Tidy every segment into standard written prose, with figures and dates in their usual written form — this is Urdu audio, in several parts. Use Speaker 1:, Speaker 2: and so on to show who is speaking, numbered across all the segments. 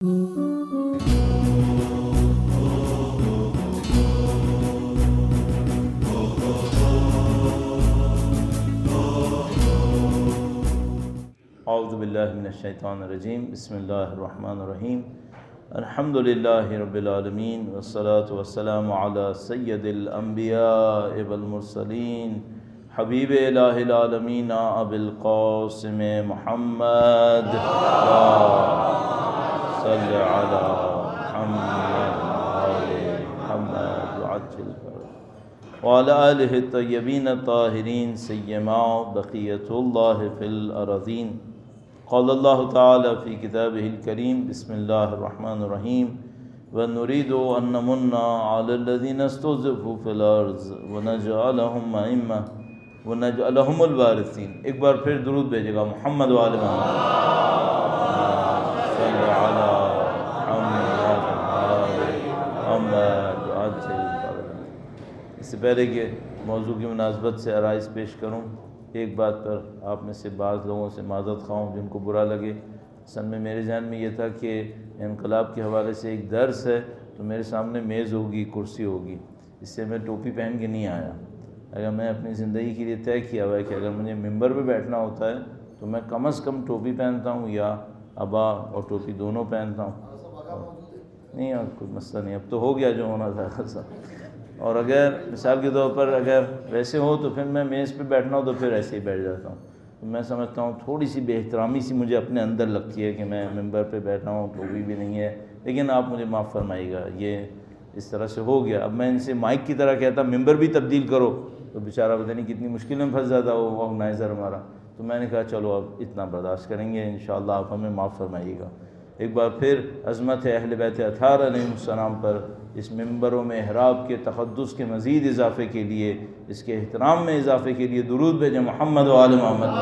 Speaker 1: اعوذ باللہ من الشیطان الرجیم، بسم اللہ الرحمن الرحیم، الحمدللہ رب العالمین، والصلاة والسلام علی سید الانبیاء والمرسلین، حبیب الہ العالمین ابی القاسم محمد، صلی علی محمد آل محمد وعجل فرجہ، وعلی آلہ الطیبین الطاہرین، سیما بقیۃ اللہ فی الارضین۔ قال اللہ تعالی فی کتابہ الکریم، بسم اللہ الرحمن الرحیم، وَنُرِيدُ أَن نَّمُنَّ عَلَى الَّذِينَ اسْتُضْعِفُوا فِي الْأَرْضِ وَنَجْعَلَهُمْ أَئِمَّةً وَنَجْعَلَهُمُ الْوَارِثِينَ۔ ایک بار پھر درود بھیجے گا، محمد وآل محمد، صلی علی محمد آل محمد وعجل فرجہ۔ اس سے پہلے کہ موضوع کی مناسبت سے عرائض پیش کروں، ایک بات پر آپ میں سے بعض لوگوں سے معذرت خواہ ہوں جن کو برا لگے۔ اصل میں میرے ذہن میں یہ تھا کہ انقلاب کے حوالے سے ایک درس ہے تو میرے سامنے میز ہوگی، کرسی ہوگی، اس سے میں ٹوپی پہن کے نہیں آیا۔ اگر میں اپنی زندگی کے لیے طے کیا ہوا ہے کہ اگر مجھے ممبر پہ بیٹھنا ہوتا ہے تو میں کم از کم ٹوپی پہنتا ہوں، یا عبا اور ٹوپی دونوں پہنتا ہوں۔ نہیں، اور کوئی مسئلہ نہیں، اب تو ہو گیا جو ہونا تھا سب۔ اور اگر مثال کے طور پر اگر ویسے ہو تو پھر میں میز پہ بیٹھنا ہو تو پھر ایسے ہی بیٹھ جاتا ہوں۔ تو میں سمجھتا ہوں تھوڑی سی بے احترامی سی مجھے اپنے اندر لگتی ہے کہ میں ممبر پہ بیٹھا ہوں، ٹوپی بھی نہیں ہے، لیکن آپ مجھے معاف فرمائیے گا، یہ اس طرح سے ہو گیا۔ اب میں ان سے مائک کی طرح کہتا ممبر بھی تبدیل کرو تو بیچارہ پتہ نہیں کتنی مشکل میں پھنس جاتا وہ آرگنائزر ہمارا۔ تو میں نے کہا چلو اب اتنا برداشت کریں گے، انشاءاللہ آپ ہمیں معاف فرمائیے گا۔ ایک بار پھر عظمت اہل بیت اطہار علیہ السلام پر اس ممبر و محراب کے تقدس کے مزید اضافے کے لیے، اس کے احترام میں اضافے کے لیے درود بھیجیں، محمد و آل محمد،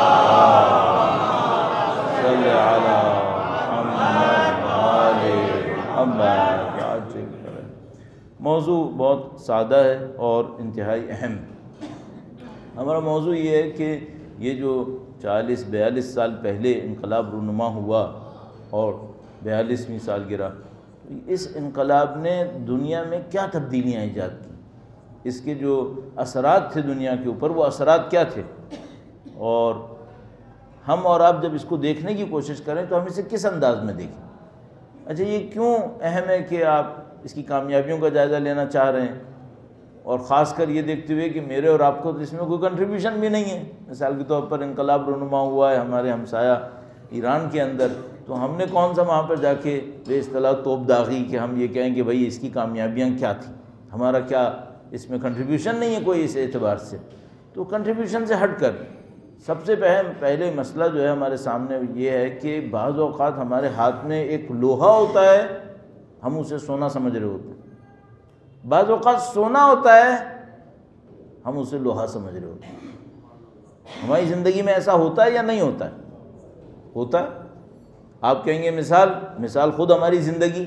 Speaker 1: صلی علی محمد آل محمد وعجل فرجہ۔ موضوع بہت سادہ ہے اور انتہائی اہم۔ ہمارا موضوع یہ ہے کہ یہ جو 40-42 سال پہلے انقلاب رونما ہوا اور 42ویں سالگرہ، اس انقلاب نے دنیا میں کیا تبدیلیاں ایجاد کی، اس کے جو اثرات تھے دنیا کے اوپر، وہ اثرات کیا تھے، اور ہم اور آپ جب اس کو دیکھنے کی کوشش کریں تو ہم اسے کس انداز میں دیکھیں۔ اچھا، یہ کیوں اہم ہے کہ آپ اس کی کامیابیوں کا جائزہ لینا چاہ رہے ہیں، اور خاص کر یہ دیکھتے ہوئے کہ میرے اور آپ کو تو اس میں کوئی کنٹریبیوشن بھی نہیں ہے۔ مثال کے طور پر انقلاب رونما ہوا ہے ہمارے ہمسایہ ایران کے اندر، تو ہم نے کون سا وہاں پر جا کے بے اصطلاح توپ داغی کہ ہم یہ کہیں کہ بھئی اس کی کامیابیاں کیا تھیں، ہمارا کیا اس میں کنٹریبیوشن نہیں ہے کوئی اس اعتبار سے۔ تو کنٹریبیوشن سے ہٹ کر سب سے پہلے مسئلہ جو ہے ہمارے سامنے یہ ہے کہ بعض اوقات ہمارے ہاتھ میں ایک لوہا ہوتا ہے، ہم اسے سونا سمجھ رہے ہوتے ہیں، بعض اوقات سونا ہوتا ہے، ہم اسے لوہا سمجھ رہے ہوتے ہیں۔ ہماری زندگی میں ایسا ہوتا ہے یا نہیں ہوتا ہے؟ ہوتا ہے۔ آپ کہیں گے مثال خود ہماری زندگی،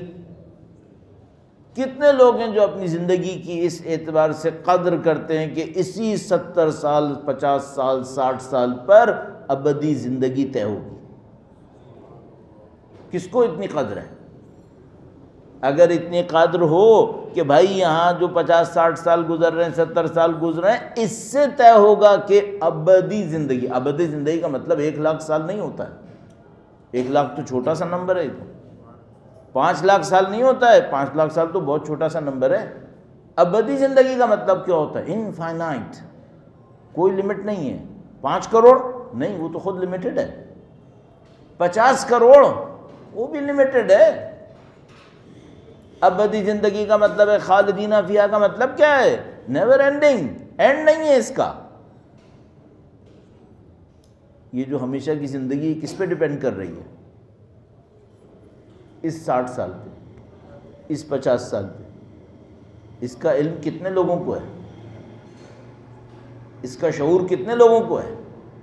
Speaker 1: کتنے لوگ ہیں جو اپنی زندگی کی اس اعتبار سے قدر کرتے ہیں کہ اسی 70 سال 50 سال 60 سال پر ابدی زندگی طے ہوگی؟ کس کو اتنی قدر ہے؟ اگر اتنی قدر ہو کہ بھائی یہاں جو 50-60 سال گزر رہے ہیں، 70 سال گزر رہے ہیں، اس سے طے ہوگا کہ ابدی زندگی کا مطلب 1 لاکھ سال نہیں ہوتا ہے۔ 1 لاکھ تو چھوٹا سا نمبر ہے، 5 لاکھ سال نہیں ہوتا ہے، 5 لاکھ سال تو بہت چھوٹا سا نمبر ہے۔ ابدی زندگی کا مطلب کیا ہوتا ہے؟ انفائنائٹ، کوئی لمٹ نہیں ہے۔ 5 کروڑ نہیں، وہ تو خود لمیٹڈ ہے۔ 50 کروڑ وہ بھی لمیٹڈ ہے۔ ابدی زندگی کا مطلب ہے، خالدین فیہا کا مطلب کیا ہے؟ نیور اینڈنگ، اینڈ نہیں ہے اس کا۔ یہ جو ہمیشہ کی زندگی کس پہ ڈیپینڈ کر رہی ہے؟ اس 60 سال پہ، اس 50 سال پہ۔ اس کا علم کتنے لوگوں کو ہے؟ اس کا شعور کتنے لوگوں کو ہے؟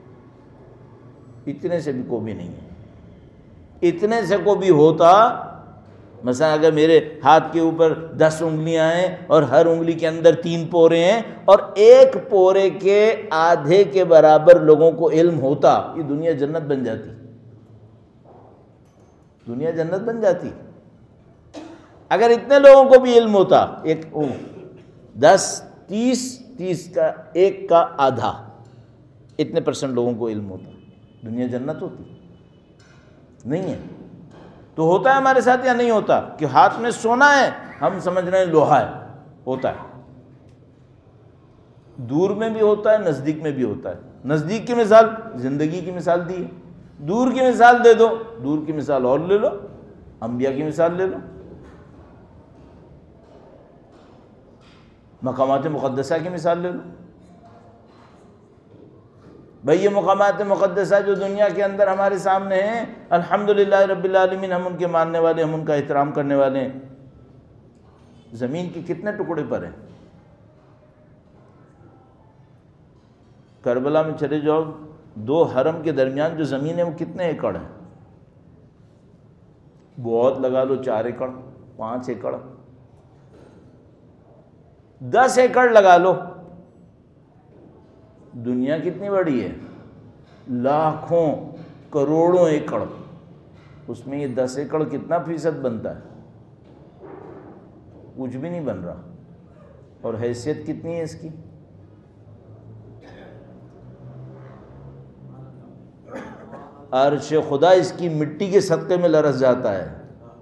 Speaker 1: اتنے سے بھی کو بھی نہیں ہے۔ اتنے سے کو بھی ہوتا، مثلا اگر میرے ہاتھ کے اوپر 10 انگلیاں ہیں اور ہر انگلی کے اندر 3 پورے ہیں، اور ایک پورے کے آدھے کے برابر لوگوں کو علم ہوتا، یہ دنیا جنت بن جاتی۔ دنیا جنت بن جاتی۔ اگر اتنے لوگوں کو بھی علم ہوتا، 10 30 کا 1 کا آدھا، اتنے % لوگوں کو علم ہوتا، دنیا جنت ہوتی؟ نہیں ہے۔ تو ہوتا ہے ہمارے ساتھ یا نہیں ہوتا کہ ہاتھ میں سونا ہے، ہم سمجھ رہے ہیں لوہا ہے؟ ہوتا ہے، دور میں بھی ہوتا ہے، نزدیک میں بھی ہوتا ہے۔ نزدیک کی مثال زندگی کی مثال دی ہے، دور کی مثال دے دو، دور کی مثال اور لے لو، انبیاء کی مثال لے لو، مقامات مقدسہ کی مثال لے لو۔ بھئی یہ مقامات مقدسہ جو دنیا کے اندر ہمارے سامنے ہیں، الحمدللہ رب العالمین، ہم ان کے ماننے والے، ہم ان کا احترام کرنے والے ہیں، زمین کے کتنے ٹکڑے پر ہیں؟ کربلا میں چلے جاؤ، 2 حرم کے درمیان جو زمین ہے وہ کتنے ایکڑ ہے؟ بہت لگا لو 4 ایکڑ، 5 ایکڑ، 10 ایکڑ لگا لو۔ دنیا کتنی بڑی ہے؟ لاکھوں کروڑوں ایکڑ، اس میں یہ 10 ایکڑ کتنا فیصد بنتا ہے؟ کچھ بھی نہیں بن رہا۔ اور حیثیت کتنی ہے اس کی؟ عرش خدا اس کی مٹی کے صدقے میں لرز جاتا ہے،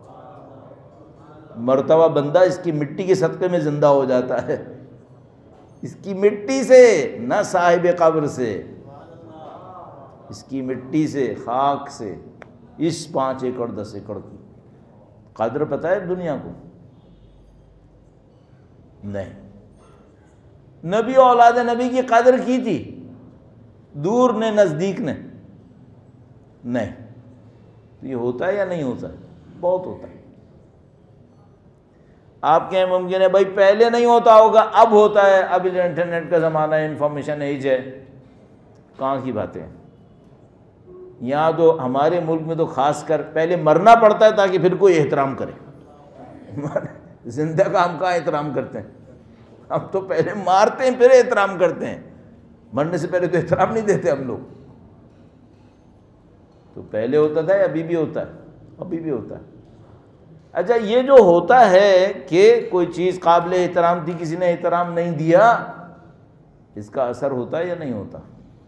Speaker 1: مرتبہ بندہ اس کی مٹی کے صدقے میں زندہ ہو جاتا ہے، اس کی مٹی سے، نہ صاحب قبر سے، اس کی مٹی سے، خاک سے، اس 5 ایکڑ 10 ایکڑ کی قدر پتہ ہے دنیا کو؟ نہیں۔ نبی اولاد نبی کی قدر کی تھی، دور نے نزدیک نے؟ نہیں۔ یہ ہوتا ہے یا نہیں ہوتا ہے؟ بہت ہوتا ہے۔ آپ کہیں ممکن ہے بھائی پہلے نہیں ہوتا ہوگا، اب ہوتا ہے، اب انٹرنیٹ کا زمانہ ہے، انفارمیشن ایج ہے۔ کہاں کی باتیں ہیں؟ یہاں تو ہمارے ملک میں تو خاص کر پہلے مرنا پڑتا ہے تاکہ پھر کوئی احترام کرے۔ زندہ کا ہم کہاں احترام کرتے ہیں؟ ہم تو پہلے مارتے ہیں پھر احترام کرتے ہیں، مرنے سے پہلے تو احترام نہیں دیتے ہم لوگ۔ تو پہلے ہوتا تھا یا ابھی بھی ہوتا ہے؟ ابھی بھی ہوتا ہے۔ اچھا، یہ جو ہوتا ہے کہ کوئی چیز قابل احترام تھی، کسی نے احترام نہیں دیا، اس کا اثر ہوتا ہے یا نہیں ہوتا؟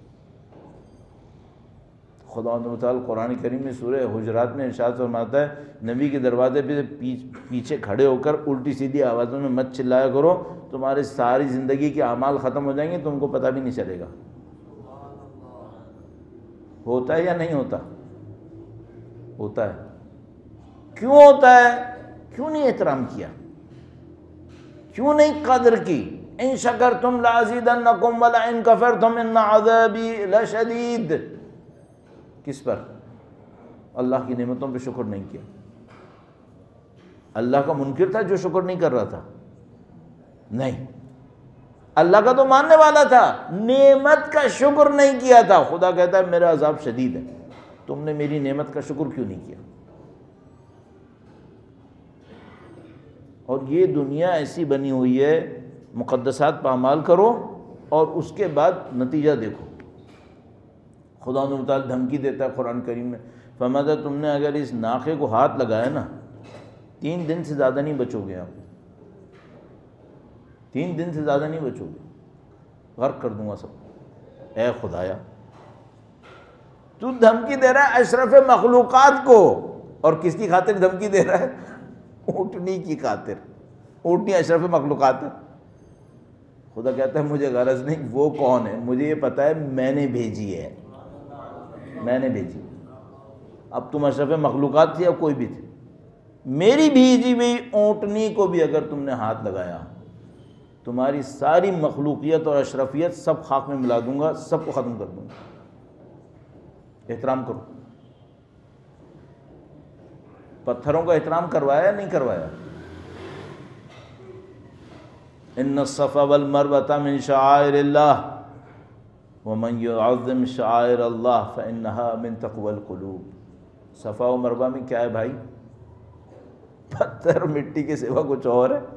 Speaker 1: خدا تعالیٰ قرآن کریم میں سورہ حجرات میں ارشاد فرماتا ہے، نبی کے دروازے پہ پیچھے کھڑے ہو کر الٹی سیدھی آوازوں میں مت چلایا کرو، تمہاری ساری زندگی کے اعمال ختم ہو جائیں گے، تم کو پتہ بھی نہیں چلے گا۔ ہوتا ہے یا نہیں ہوتا؟ ہوتا ہے۔ کیوں ہوتا ہے؟ کیوں نہیں احترام کیا؟ کیوں نہیں قدر کی؟ ان شکرتم لازیدنکم ولئن کفرتم ان عذابی لشدید۔ کس پر؟ اللہ کی نعمتوں پہ شکر نہیں کیا۔ اللہ کا منکر تھا جو شکر نہیں کر رہا تھا؟ نہیں، اللہ کا تو ماننے والا تھا، نعمت کا شکر نہیں کیا تھا۔ خدا کہتا ہے میرا عذاب شدید ہے، تم نے میری نعمت کا شکر کیوں نہیں کیا؟ اور یہ دنیا ایسی بنی ہوئی ہے، مقدسات پامال کرو اور اس کے بعد نتیجہ دیکھو۔ خدا نے تعالیٰ دھمکی دیتا ہے قرآن کریم میں، فرماتا تم نے اگر اس ناقے کو ہاتھ لگایا نا، 3 دن سے زیادہ نہیں بچو گے آپ، 3 دن سے زیادہ نہیں بچو گے، غرق کر دوں گا سب۔ اے خدایا، تو دھمکی دے رہا ہے اشرف مخلوقات کو، اور کس کی خاطر دھمکی دے رہا ہے؟ اونٹنی کی خاطر۔ اونٹنی اشرف مخلوقات ہے۔ خدا کہتا ہے مجھے غرض نہیں وہ کون ہے، مجھے یہ پتہ ہے میں نے بھیجی ہے، میں نے بھیجی۔ اب تم اشرف مخلوقات تھی یا کوئی بھی تھی، میری بھیجی ہوئی اونٹنی کو بھی اگر تم نے ہاتھ لگایا، تمہاری ساری مخلوقیت اور اشرفیت سب خاک میں ملا دوں گا، سب کو ختم کر دوں گا۔ احترام کرو۔ پتھروں کا احترام کروایا یا نہیں کروایا؟ ان الصفا والمروۃ من شعائر اللہ ومن يعظم شعائر اللہ فانها من تقوى القلوب۔ صفا و مروہ میں کیا ہے بھائی؟ پتھر مٹی کے سوا کچھ اور ہے؟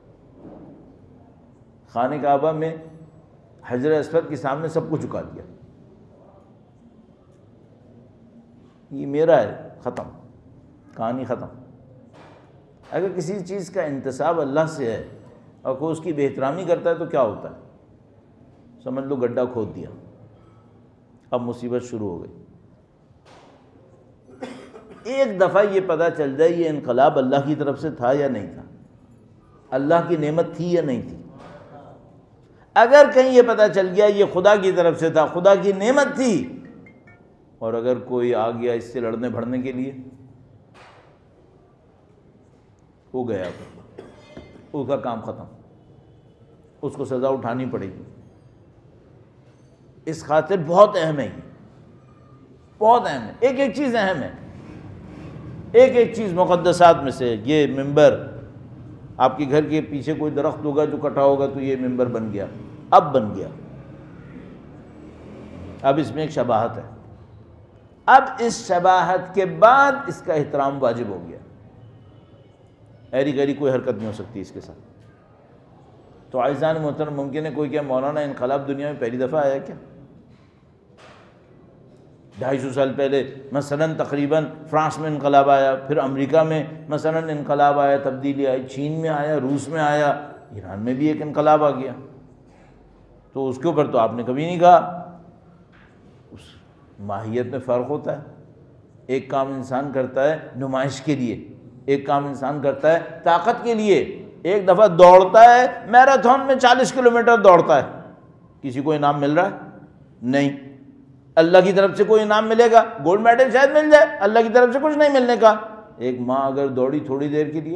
Speaker 1: خانہ کعبہ میں حجر اسود کے سامنے سب کو جھکا دیا، یہ میرا ہے، ختم۔ کہانی ختم۔ اگر کسی چیز کا انتساب اللہ سے ہے اور کوئی اس کی بے احترامی کرتا ہے تو کیا ہوتا ہے؟ سمجھ لو گڈھا کھود دیا، اب مصیبت شروع ہو گئی۔ ایک دفعہ یہ پتہ چل جائے یہ انقلاب اللہ کی طرف سے تھا یا نہیں تھا، اللہ کی نعمت تھی یا نہیں تھی۔ اگر کہیں یہ پتہ چل گیا یہ خدا کی طرف سے تھا، خدا کی نعمت تھی، اور اگر کوئی آ گیا اس سے لڑنے بھڑنے کے لیے، ہو گیا، اس کا کام ختم، اس کو سزا اٹھانی پڑے گی۔ اس خاطر بہت اہم ہے، یہ بہت اہم ہے، ایک ایک چیز اہم ہے، ایک ایک چیز مقدسات میں سے۔ یہ ممبر، آپ کے گھر کے پیچھے کوئی درخت ہوگا جو کٹا ہوگا تو یہ ممبر بن گیا، اب بن گیا، اب اس میں ایک شباہت ہے، اب اس شباہت کے بعد اس کا احترام واجب ہو گیا، ایری گیری کوئی حرکت نہیں ہو سکتی اس کے ساتھ۔ تو عزیزان محترم، ممکن ہے کوئی کیا مولانا انقلاب دنیا میں پہلی دفعہ آیا کیا؟ 250 سال پہلے مثلاً تقریباً فرانس میں انقلاب آیا، پھر امریکہ میں مثلاً انقلاب آیا، تبدیلی آئی، چین میں آیا، روس میں آیا، ایران میں بھی ایک انقلاب آ گیا، تو اس کے اوپر تو آپ نے کبھی نہیں کہا۔ اس ماہیت میں فرق ہوتا ہے، ایک کام انسان کرتا ہے نمائش کے لیے، ایک کام انسان کرتا ہے طاقت کے لیے۔ ایک دفعہ دوڑتا ہے میراتھن میں 40 کلومیٹر دوڑتا ہے، کسی کو انعام مل رہا ہے؟ نہیں۔ اللہ کی طرف سے کوئی انعام ملے گا؟ گولڈ میڈل شاید مل جائے، اللہ کی طرف سے کچھ نہیں ملنے کا۔ ایک ماں اگر دوڑی تھوڑی دیر کے لیے،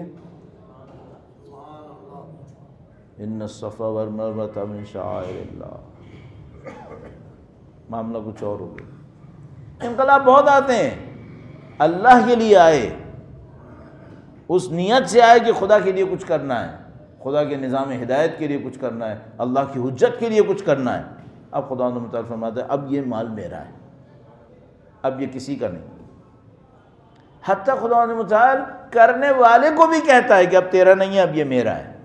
Speaker 1: ان الصفا والمروہ من شعائر اللہ، معاملہ کچھ اور ہو گیا۔ انقلاب بہت آتے ہیں، اللہ کے لیے آئے، اس نیت سے آئے کہ خدا کے لیے کچھ کرنا ہے، خدا کے نظام ہدایت کے لیے کچھ کرنا ہے، اللہ کی حجت کے لیے کچھ کرنا ہے۔ اب خدا متعال فرماتا ہے اب یہ مال میرا ہے، اب یہ کسی کا نہیں۔ حتیٰ خدا متعال کرنے والے کو بھی کہتا ہے کہ اب تیرا نہیں ہے، اب یہ میرا ہے۔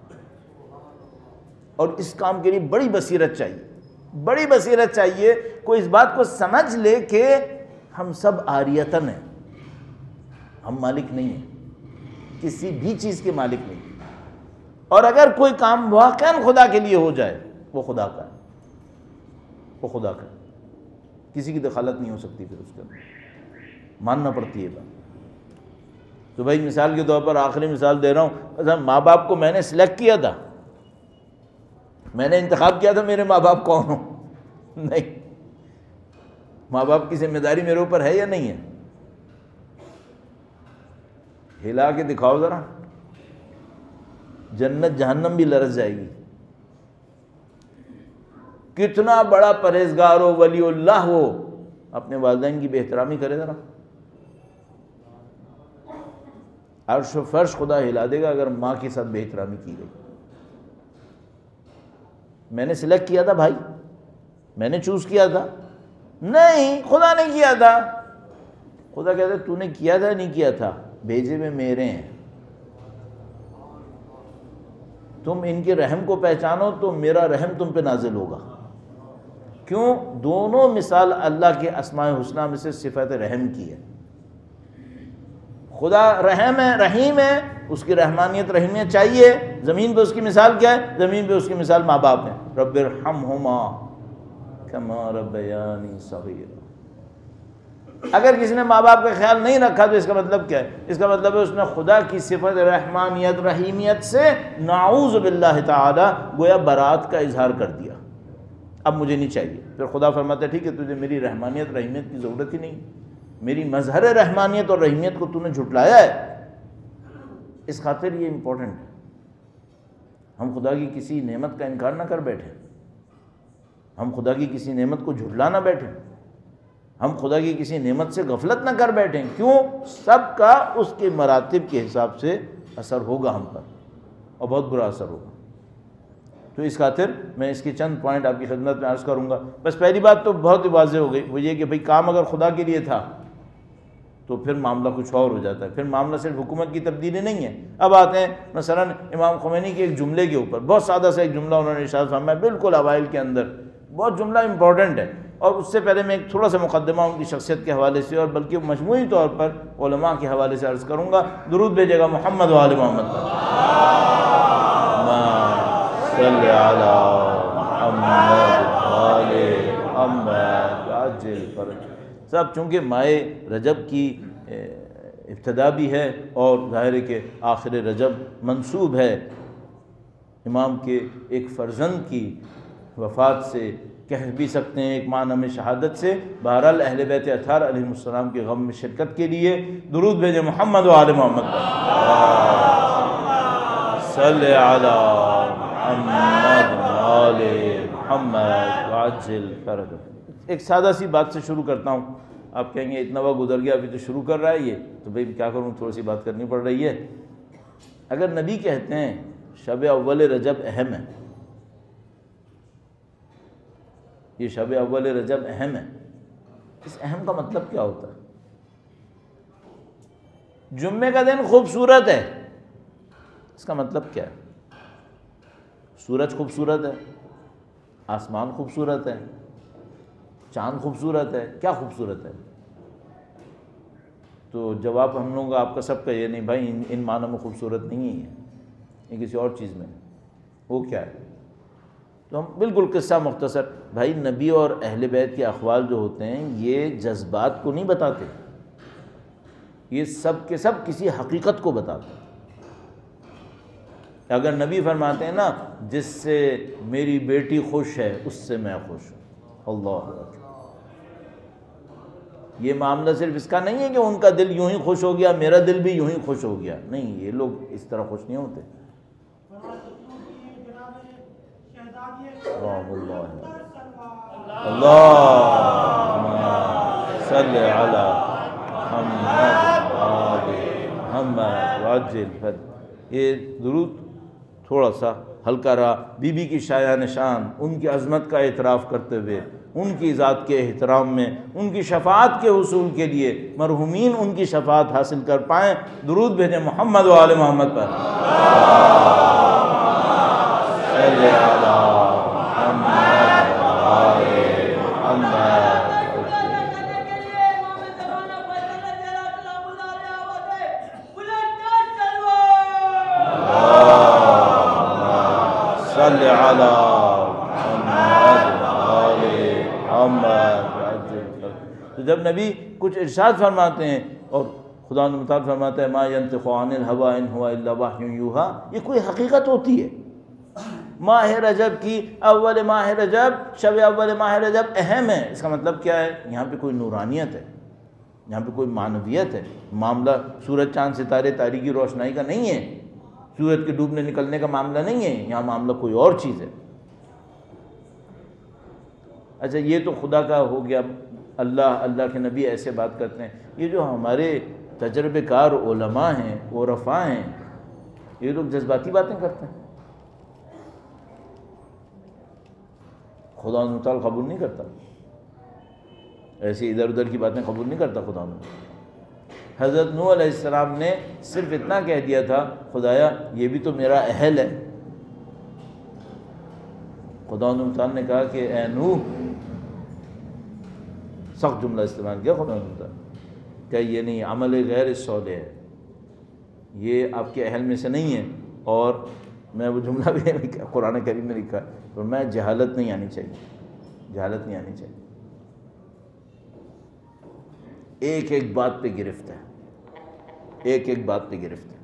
Speaker 1: اور اس کام کے لیے بڑی بصیرت چاہیے، بڑی بصیرت چاہیے۔ کوئی اس بات کو سمجھ لے کہ ہم سب عاریتاً ہیں، ہم مالک نہیں ہیں، کسی بھی چیز کے مالک نہیں۔ اور اگر کوئی کام واقعاً خدا کے لیے ہو جائے، وہ خدا کا ہے، وہ خدا کا ہے، کسی کی دخالت نہیں ہو سکتی، پھر اس کا ماننا پڑتی ہے بات۔ تو بھائی مثال کے طور پر آخری مثال دے رہا ہوں، ماں باپ کو میں نے سلیکٹ کیا تھا، میں نے انتخاب کیا تھا میرے ماں باپ کون ہوں؟ نہیں، ماں باپ کی ذمہ داری میرے اوپر ہے یا نہیں ہے؟ ہلا کے دکھاؤ ذرا، جنت جہنم بھی لرز جائے گی۔ کتنا بڑا پرہیزگار ہو، ولی اللہ ہو، اپنے والدین کی بے احترامی کرے ذرا، عرش و فرش خدا ہلا دے گا اگر ماں کے ساتھ بے احترامی کی گئی۔ میں نے سلیکٹ کیا تھا بھائی، میں نے چوز کیا تھا؟ نہیں، خدا نے کیا تھا۔ خدا کہتا ہے تو نے کیا تھا نہیں کیا تھا، بھیجے ہوئے میرے ہیں، تم ان کے رحم کو پہچانو تو میرا رحم تم پہ نازل ہوگا۔ کیوں؟ دونوں مثال اللہ کے اسماء الحسنہ میں سے صفت رحم کی ہے۔ خدا رحم ہے، رحیم ہے، اس کی رحمانیت رحیمیت چاہیے۔ زمین پہ اس کی مثال کیا ہے؟ زمین پہ اس کی مثال ماں باپ ہیں، رب ارحمہما کما ربیانی صغیرا۔ اگر کسی نے ماں باپ کا خیال نہیں رکھا تو اس کا مطلب کیا ہے؟ اس کا مطلب ہے اس نے خدا کی صفت رحمانیت رحیمیت سے نعوذ باللہ تعالی گویا برات کا اظہار کر دیا، اب مجھے نہیں چاہیے۔ پھر خدا فرماتا ہے ٹھیک ہے، تجھے میری رحمانیت رحیمیت کی ضرورت ہی نہیں، میری مظہر رحمانیت اور رحیمیت کو تو نے جھٹلایا ہے۔ اس خاطر یہ امپورٹنٹ ہے، ہم خدا کی کسی نعمت کا انکار نہ کر بیٹھیں، ہم خدا کی کسی نعمت کو جھٹلا نہ بیٹھیں، ہم خدا کی کسی نعمت سے غفلت نہ کر بیٹھیں۔ کیوں؟ سب کا اس کے مراتب کے حساب سے اثر ہوگا ہم پر، اور بہت برا اثر ہوگا۔ تو اس خاطر میں اس کے چند پوائنٹ آپ کی خدمت میں عرض کروں گا۔ بس پہلی بات تو بہت واضح ہو گئی، وہ یہ کہ بھئی کام اگر خدا کے لیے تھا تو پھر معاملہ کچھ اور ہو جاتا ہے، پھر معاملہ صرف حکومت کی تبدیلی نہیں ہے۔ اب آتے ہیں مثلا امام خمینی کے ایک جملے کے اوپر، بہت سادہ سا ایک جملہ انہوں نے ارشاد فرمایا بالکل اوائل کے اندر، بہت جملہ امپورٹنٹ ہے، اور اس سے پہلے میں ایک تھوڑا سا مقدمہ ان کی شخصیت کے حوالے سے اور بلکہ مجموعی طور پر علماء کے حوالے سے عرض کروں گا. درود بھیجے گا محمد و آل محمد پر. صلی علی محمد و آل محمد عجل فرج. صاحب چونکہ ماہ رجب کی ابتدا بھی ہے اور ظاہر ہے کہ آخر رجب منسوب ہے امام کے ایک فرزند کی وفات سے، کہہ بھی سکتے ہیں ایک معنی میں شہادت سے. بہرحال اہل بیت اطہار علیہ السلام کے غم میں شرکت کے لیے درود بھیجے محمد و آل محمد پر. صلی علی محمد و آل محمد وعجل فرج. ایک سادہ سی بات سے شروع کرتا ہوں. آپ کہیں گے اتنا وقت گزر گیا ابھی تو شروع کر رہا ہے یہ، تو بھئی کیا کروں، تھوڑی سی بات کرنی پڑ رہی ہے. اگر نبی کہتے ہیں شب اول رجب اہم ہے، یہ شب اول رجب اہم ہے، اس اہم کا مطلب کیا ہوتا ہے؟ جمعے کا دن خوبصورت ہے، اس کا مطلب کیا ہے؟ سورج خوبصورت ہے، آسمان خوبصورت ہے، چاند خوبصورت ہے، کیا خوبصورت ہے؟ تو جواب ہم لوگوں کا آپ کا سب کا یہ نہیں بھائی ان معنوں میں خوبصورت نہیں ہے، یہ کسی اور چیز میں. وہ کیا ہے؟ تو ہم بالکل قصہ مختصر. بھائی نبی اور اہل بیت کے اقوال جو ہوتے ہیں یہ جذبات کو نہیں بتاتے، یہ سب کے سب کسی حقیقت کو بتاتے ہیں. اگر نبی فرماتے ہیں نا جس سے میری بیٹی خوش ہے اس سے میں خوش ہوں، اللہ اکبر، یہ معاملہ صرف اس کا نہیں ہے کہ ان کا دل یوں ہی خوش ہو گیا میرا دل بھی یوں ہی خوش ہو گیا، نہیں، یہ لوگ اس طرح خوش نہیں ہوتے. اللہم صلی علی محمد آل محمد وعجل فرج. یہ درود تھوڑا سا ہلکا رہا. بی بی کی شایان شان، ان کی عظمت کا اعتراف کرتے ہوئے، ان کی ذات کے احترام میں، ان کی شفاعت کے حصول کے لیے مرحومین ان کی شفاعت حاصل کر پائیں، درود بھیجیں محمد و آل محمد پر. صلی علی محمد و آل محمد. صلی علی تو جب نبی کچھ ارشاد فرماتے ہیں اور خدا متعال فرماتا ہے ما ینطق عن الہوی ان ہوا الا وحی یوحی، یہ کوئی حقیقت ہوتی ہے. ماہ رجب کی اول ماہ رجب، شب اول ماہ رجب اہم ہے، اس کا مطلب کیا ہے؟ یہاں پہ کوئی نورانیت ہے، یہاں پہ کوئی معنویت ہے. معاملہ سورج چاند ستارے تاریکی روشنائی کا نہیں ہے، سورج کے ڈوبنے نکلنے کا معاملہ نہیں ہے، یہاں معاملہ کوئی اور چیز ہے. اچھا یہ تو خدا کا ہو گیا، اللہ کے نبی ایسے بات کرتے ہیں. یہ جو ہمارے تجربے کار علماء ہیں، عرفاء ہیں، یہ لوگ جذباتی باتیں کرتے ہیں، خدا تعالیٰ قبول نہیں کرتا، ایسی ادھر ادھر کی باتیں قبول نہیں کرتا خدا. حضرت نوح علیہ السلام نے صرف اتنا کہہ دیا تھا خدایا یہ بھی تو میرا اہل ہے. خدا تعالیٰ نے کہا کہ اے نوح، سخت جملہ استعمال کیا خدا تعالیٰ کہ یہ نہیں، عمل غیر صالح ہے، یہ آپ کے اہل میں سے نہیں ہے. اور میں وہ جملہ بھی قرآن کریم میں لکھا تو میں جہالت نہیں آنی چاہیے، جہالت نہیں آنی چاہیے. ایک ایک بات پہ گرفت ہے، ایک ایک بات پہ گرفت ہے.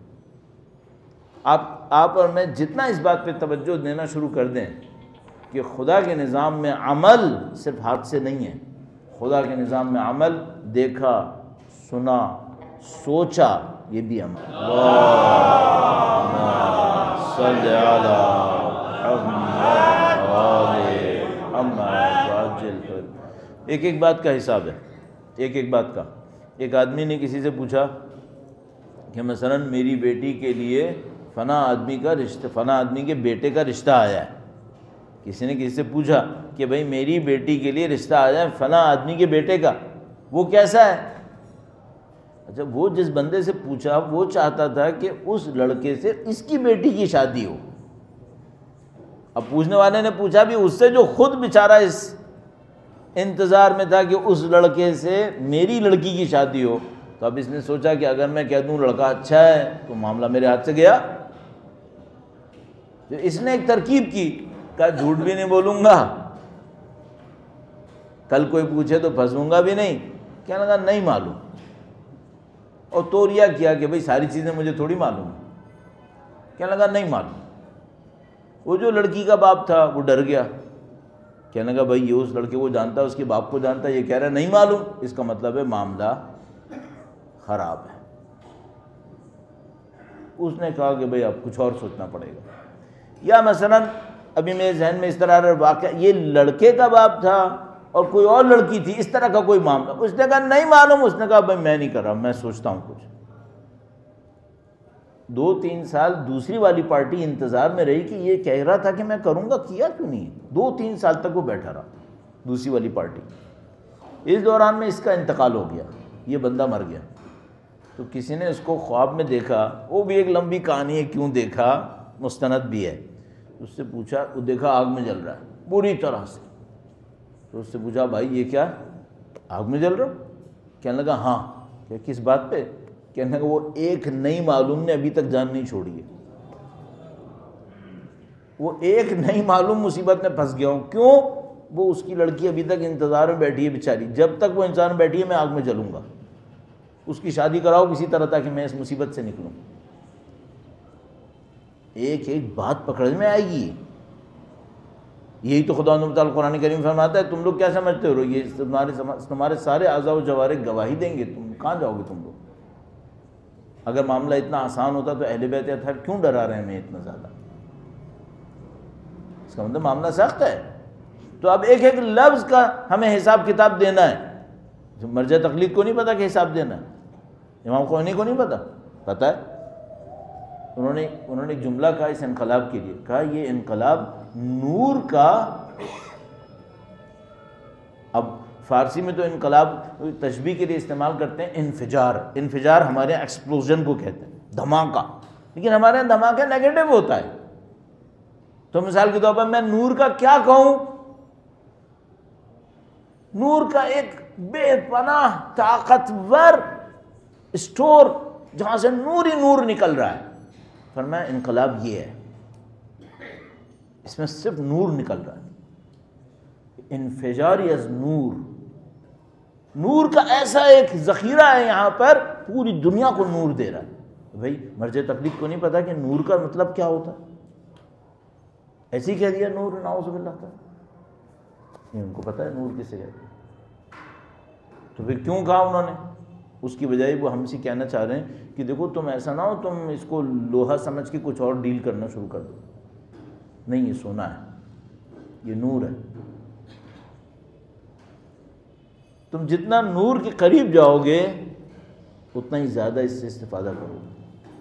Speaker 1: آپ اور میں جتنا اس بات پہ توجہ دینا شروع کر دیں کہ خدا کے نظام میں عمل صرف ہاتھ سے نہیں ہے، خدا کے نظام میں عمل دیکھا، سنا، سوچا، یہ بھی عمل. صلی علی محمد آل محمد وعجل فرج. ایک ایک بات کا حساب ہے، ایک ایک بات کا. ایک آدمی نے کسی سے پوچھا کہ مثلا میری بیٹی کے لیے فلاں آدمی کے بیٹے کا رشتہ آیا ہے. کسی نے کسی سے پوچھا کہ بھئی میری بیٹی کے لیے رشتہ آیا ہے فلاں آدمی کے بیٹے کا، وہ کیسا ہے؟ اچھا وہ جس بندے سے پوچھا وہ چاہتا تھا کہ اس لڑکے سے اس کی بیٹی کی شادی ہو. اب پوچھنے والے نے پوچھا بھی اس سے جو خود بیچارہ اس انتظار میں تھا کہ اس لڑکے سے میری لڑکی کی شادی ہو، تو اب اس نے سوچا کہ اگر میں کہہ دوں لڑکا اچھا ہے تو معاملہ میرے ہاتھ سے گیا، تو اس نے ایک ترکیب کی، کہا جھوٹ بھی نہیں بولوں گا، کل کوئی پوچھے تو پھنسوں گا بھی نہیں، کہنے لگا نہیں معلوم، اور توریہ کیا کہ بھئی ساری چیزیں مجھے تھوڑی معلوم ہیں، کہنے لگا نہیں معلوم۔ وہ جو لڑکی کا باپ تھا وہ ڈر گیا، کہنے لگا بھئی یہ اس لڑکے کو جانتا ہے، اس کے باپ کو جانتا ہے، یہ کہہ رہا ہے نہیں معلوم، اس کا مطلب ہے معاملہ خراب ہے۔ اس نے کہا کہ بھئی اب کچھ اور سوچنا پڑے گا۔ یا مثلا ابھی میرے ذہن میں اس طرح واقعہ، یہ لڑکے کا باپ تھا اور کوئی اور لڑکی تھی، اس طرح کا کوئی معاملہ، اس نے کہا نہیں معلوم، اس نے کہا بھئی میں نہیں کر رہا، میں سوچتا ہوں کچھ۔ 2-3 سال دوسری والی پارٹی انتظار میں رہی کہ یہ کہہ رہا تھا کہ میں کروں گا، کیا کیوں نہیں؟ 2-3 سال تک وہ بیٹھا رہا دوسری والی پارٹی۔ اس دوران میں اس کا انتقال ہو گیا، یہ بندہ مر گیا، تو کسی نے اس کو خواب میں دیکھا، وہ بھی ایک لمبی کہانی ہے کیوں دیکھا، مستند بھی ہے۔ اس سے پوچھا، وہ دیکھا آگ میں جل رہا ہے بری طرح سے، تو اس سے پوچھا بھائی یہ کیا آگ میں جل رہا؟ کہنے لگا ہاں۔ کہ کس بات پہ؟ کہنے لگا وہ ایک نہیں معلوم نے ابھی تک جان نہیں چھوڑی ہے، وہ ایک نہیں معلوم مصیبت میں پھنس گیا ہوں۔ کیوں؟ وہ اس کی لڑکی ابھی تک انتظار میں بیٹھی ہے بیچاری، جب تک وہ انتظار میں بیٹھی ہے میں آگ میں جلوں گا، اس کی شادی کراؤ کسی طرح تاکہ میں اس مصیبت سے نکلوں۔ ایک ایک بات پکڑ میں آئے گی۔ یہی تو خدا تعالیٰ قرآن کریم فرماتا ہے تم لوگ کیا سمجھتے ہو، یہ تمہارے سارے اعضاء و جوارح گواہی دیں گے، تم کہاں جاؤ گے تم لوگ؟ اگر معاملہ اتنا آسان ہوتا تو اہل بیت اطہار کیوں ڈرا رہے ہیں ہمیں اتنا زیادہ؟ اس کا مطلب معاملہ سخت ہے۔ تو اب ایک ایک لفظ کا ہمیں حساب کتاب دینا ہے۔ مرجع تقلید کو نہیں پتا کہ حساب دینا ہے، امام خمینی کو نہیں پتا ہے۔ انہوں نے جملہ کہا اس انقلاب کے لیے، کہا یہ انقلاب نور کا، اب فارسی میں تو انقلاب تشبیہ کے لیے استعمال کرتے ہیں انفجار، انفجار ہمارے یہاں ایکسپلوژن کو کہتے ہیں، دھماکہ، لیکن ہمارے یہاں دھماکہ نیگیٹو ہوتا ہے۔ تو مثال کے طور پر میں نور کا کیا کہوں؟ نور کا ایک بے پناہ طاقتور اسٹور جہاں سے نور ہی نور نکل رہا ہے، فرمایا انقلاب یہ ہے، اس میں صرف نور نکل رہا ہے، انفجار از نور، نور کا ایسا ایک ذخیرہ ہے یہاں پر پوری دنیا کو نور دے رہا ہے۔ بھائی مرجع تقلید کو نہیں پتا کہ نور کا مطلب کیا ہوتا ہے، ایسے ہی کہہ دیا نور، نعوذ باللہ تعالی، ان کو پتہ ہے نور کسے کہتے ہیں۔ تو پھر کیوں کہا انہوں نے؟ اس کی بجائے وہ ہم سے کہنا چاہ رہے ہیں کہ دیکھو تم ایسا نہ ہو تم اس کو لوہا سمجھ کے کچھ اور ڈیل کرنا شروع کر دو، نہیں یہ سونا ہے، یہ نور ہے، تم جتنا نور کے قریب جاؤ گے اتنا ہی زیادہ اس سے استفادہ کرو گے۔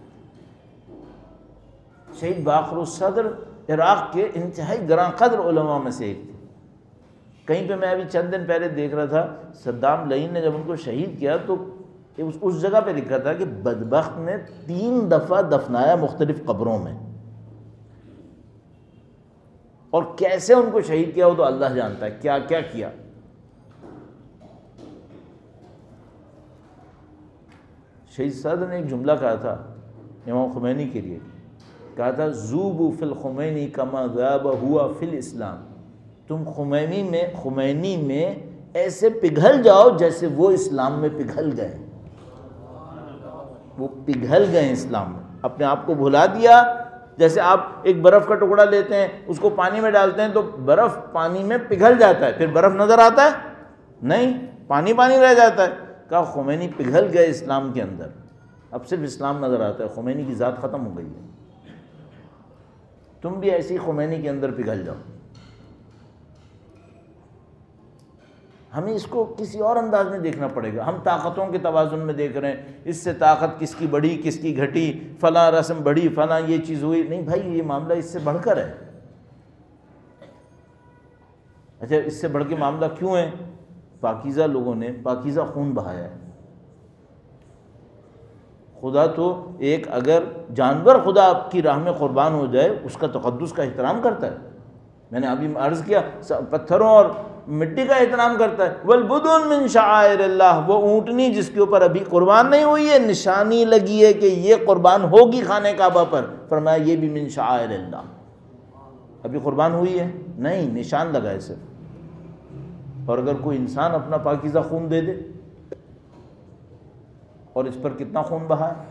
Speaker 1: شہید باقر الصدر عراق کے انتہائی گراں قدر علماء میں سے ایک تھے۔ کہیں پہ میں ابھی چند دن پہلے دیکھ رہا تھا، صدام لعین نے جب ان کو شہید کیا تو اس جگہ پہ لکھا تھا کہ بدبخت نے 3 دفعہ دفنایا مختلف قبروں میں، اور کیسے ان کو شہید کیا وہ تو اللہ جانتا ہے، کیا کیا کیا۔ شہید صدر نے ایک جملہ کہا تھا امام خمینی کے لیے، کہا تھا ذوبوا فی الخمینی کما ذاب ہوا فی الاسلام، تم خمینی میں ایسے پگھل جاؤ جیسے وہ اسلام میں پگھل گئے، وہ پگھل گئے اسلام میں، اپنے آپ کو بھلا دیا۔ جیسے آپ ایک برف کا ٹکڑا لیتے ہیں، اس کو پانی میں ڈالتے ہیں تو برف پانی میں پگھل جاتا ہے، پھر برف نظر آتا ہے؟ نہیں، پانی پانی رہ جاتا ہے۔ کہا خمینی پگھل گئے اسلام کے اندر، اب صرف اسلام نظر آتا ہے، خمینی کی ذات ختم ہو گئی ہے۔ تم بھی ایسی خمینی کے اندر پگھل جاؤ۔ ہمیں اس کو کسی اور انداز میں دیکھنا پڑے گا۔ ہم طاقتوں کے توازن میں دیکھ رہے ہیں، اس سے طاقت کس کی بڑھی کس کی گھٹی، فلاں رسم بڑھی فلاں یہ چیز ہوئی، نہیں بھائی یہ معاملہ اس سے بڑھ کر ہے۔ اچھا اس سے بڑھ کے معاملہ کیوں ہے؟ پاکیزہ لوگوں نے پاکیزہ خون بہایا ہے۔ خدا تو ایک اگر جانور خدا آپ کی راہ میں قربان ہو جائے اس کا تقدس کا احترام کرتا ہے۔ میں نے ابھی عرض کیا پتھروں اور مٹی کا احترام کرتا ہے. والبدن من شعائر اللہ، وہ اونٹنی جس کے اوپر ابھی قربان نہیں ہوئی ہے، نشانی لگی ہے کہ یہ قربان ہوگی خانہ کعبہ پر، فرمایا یہ بھی من شعائر اللہ. ابھی قربان ہوئی ہے نہیں، نشان لگا ہے صرف. اور اگر کوئی انسان اپنا پاکیزہ خون دے دے، اور اس پر کتنا خون بہا ہے.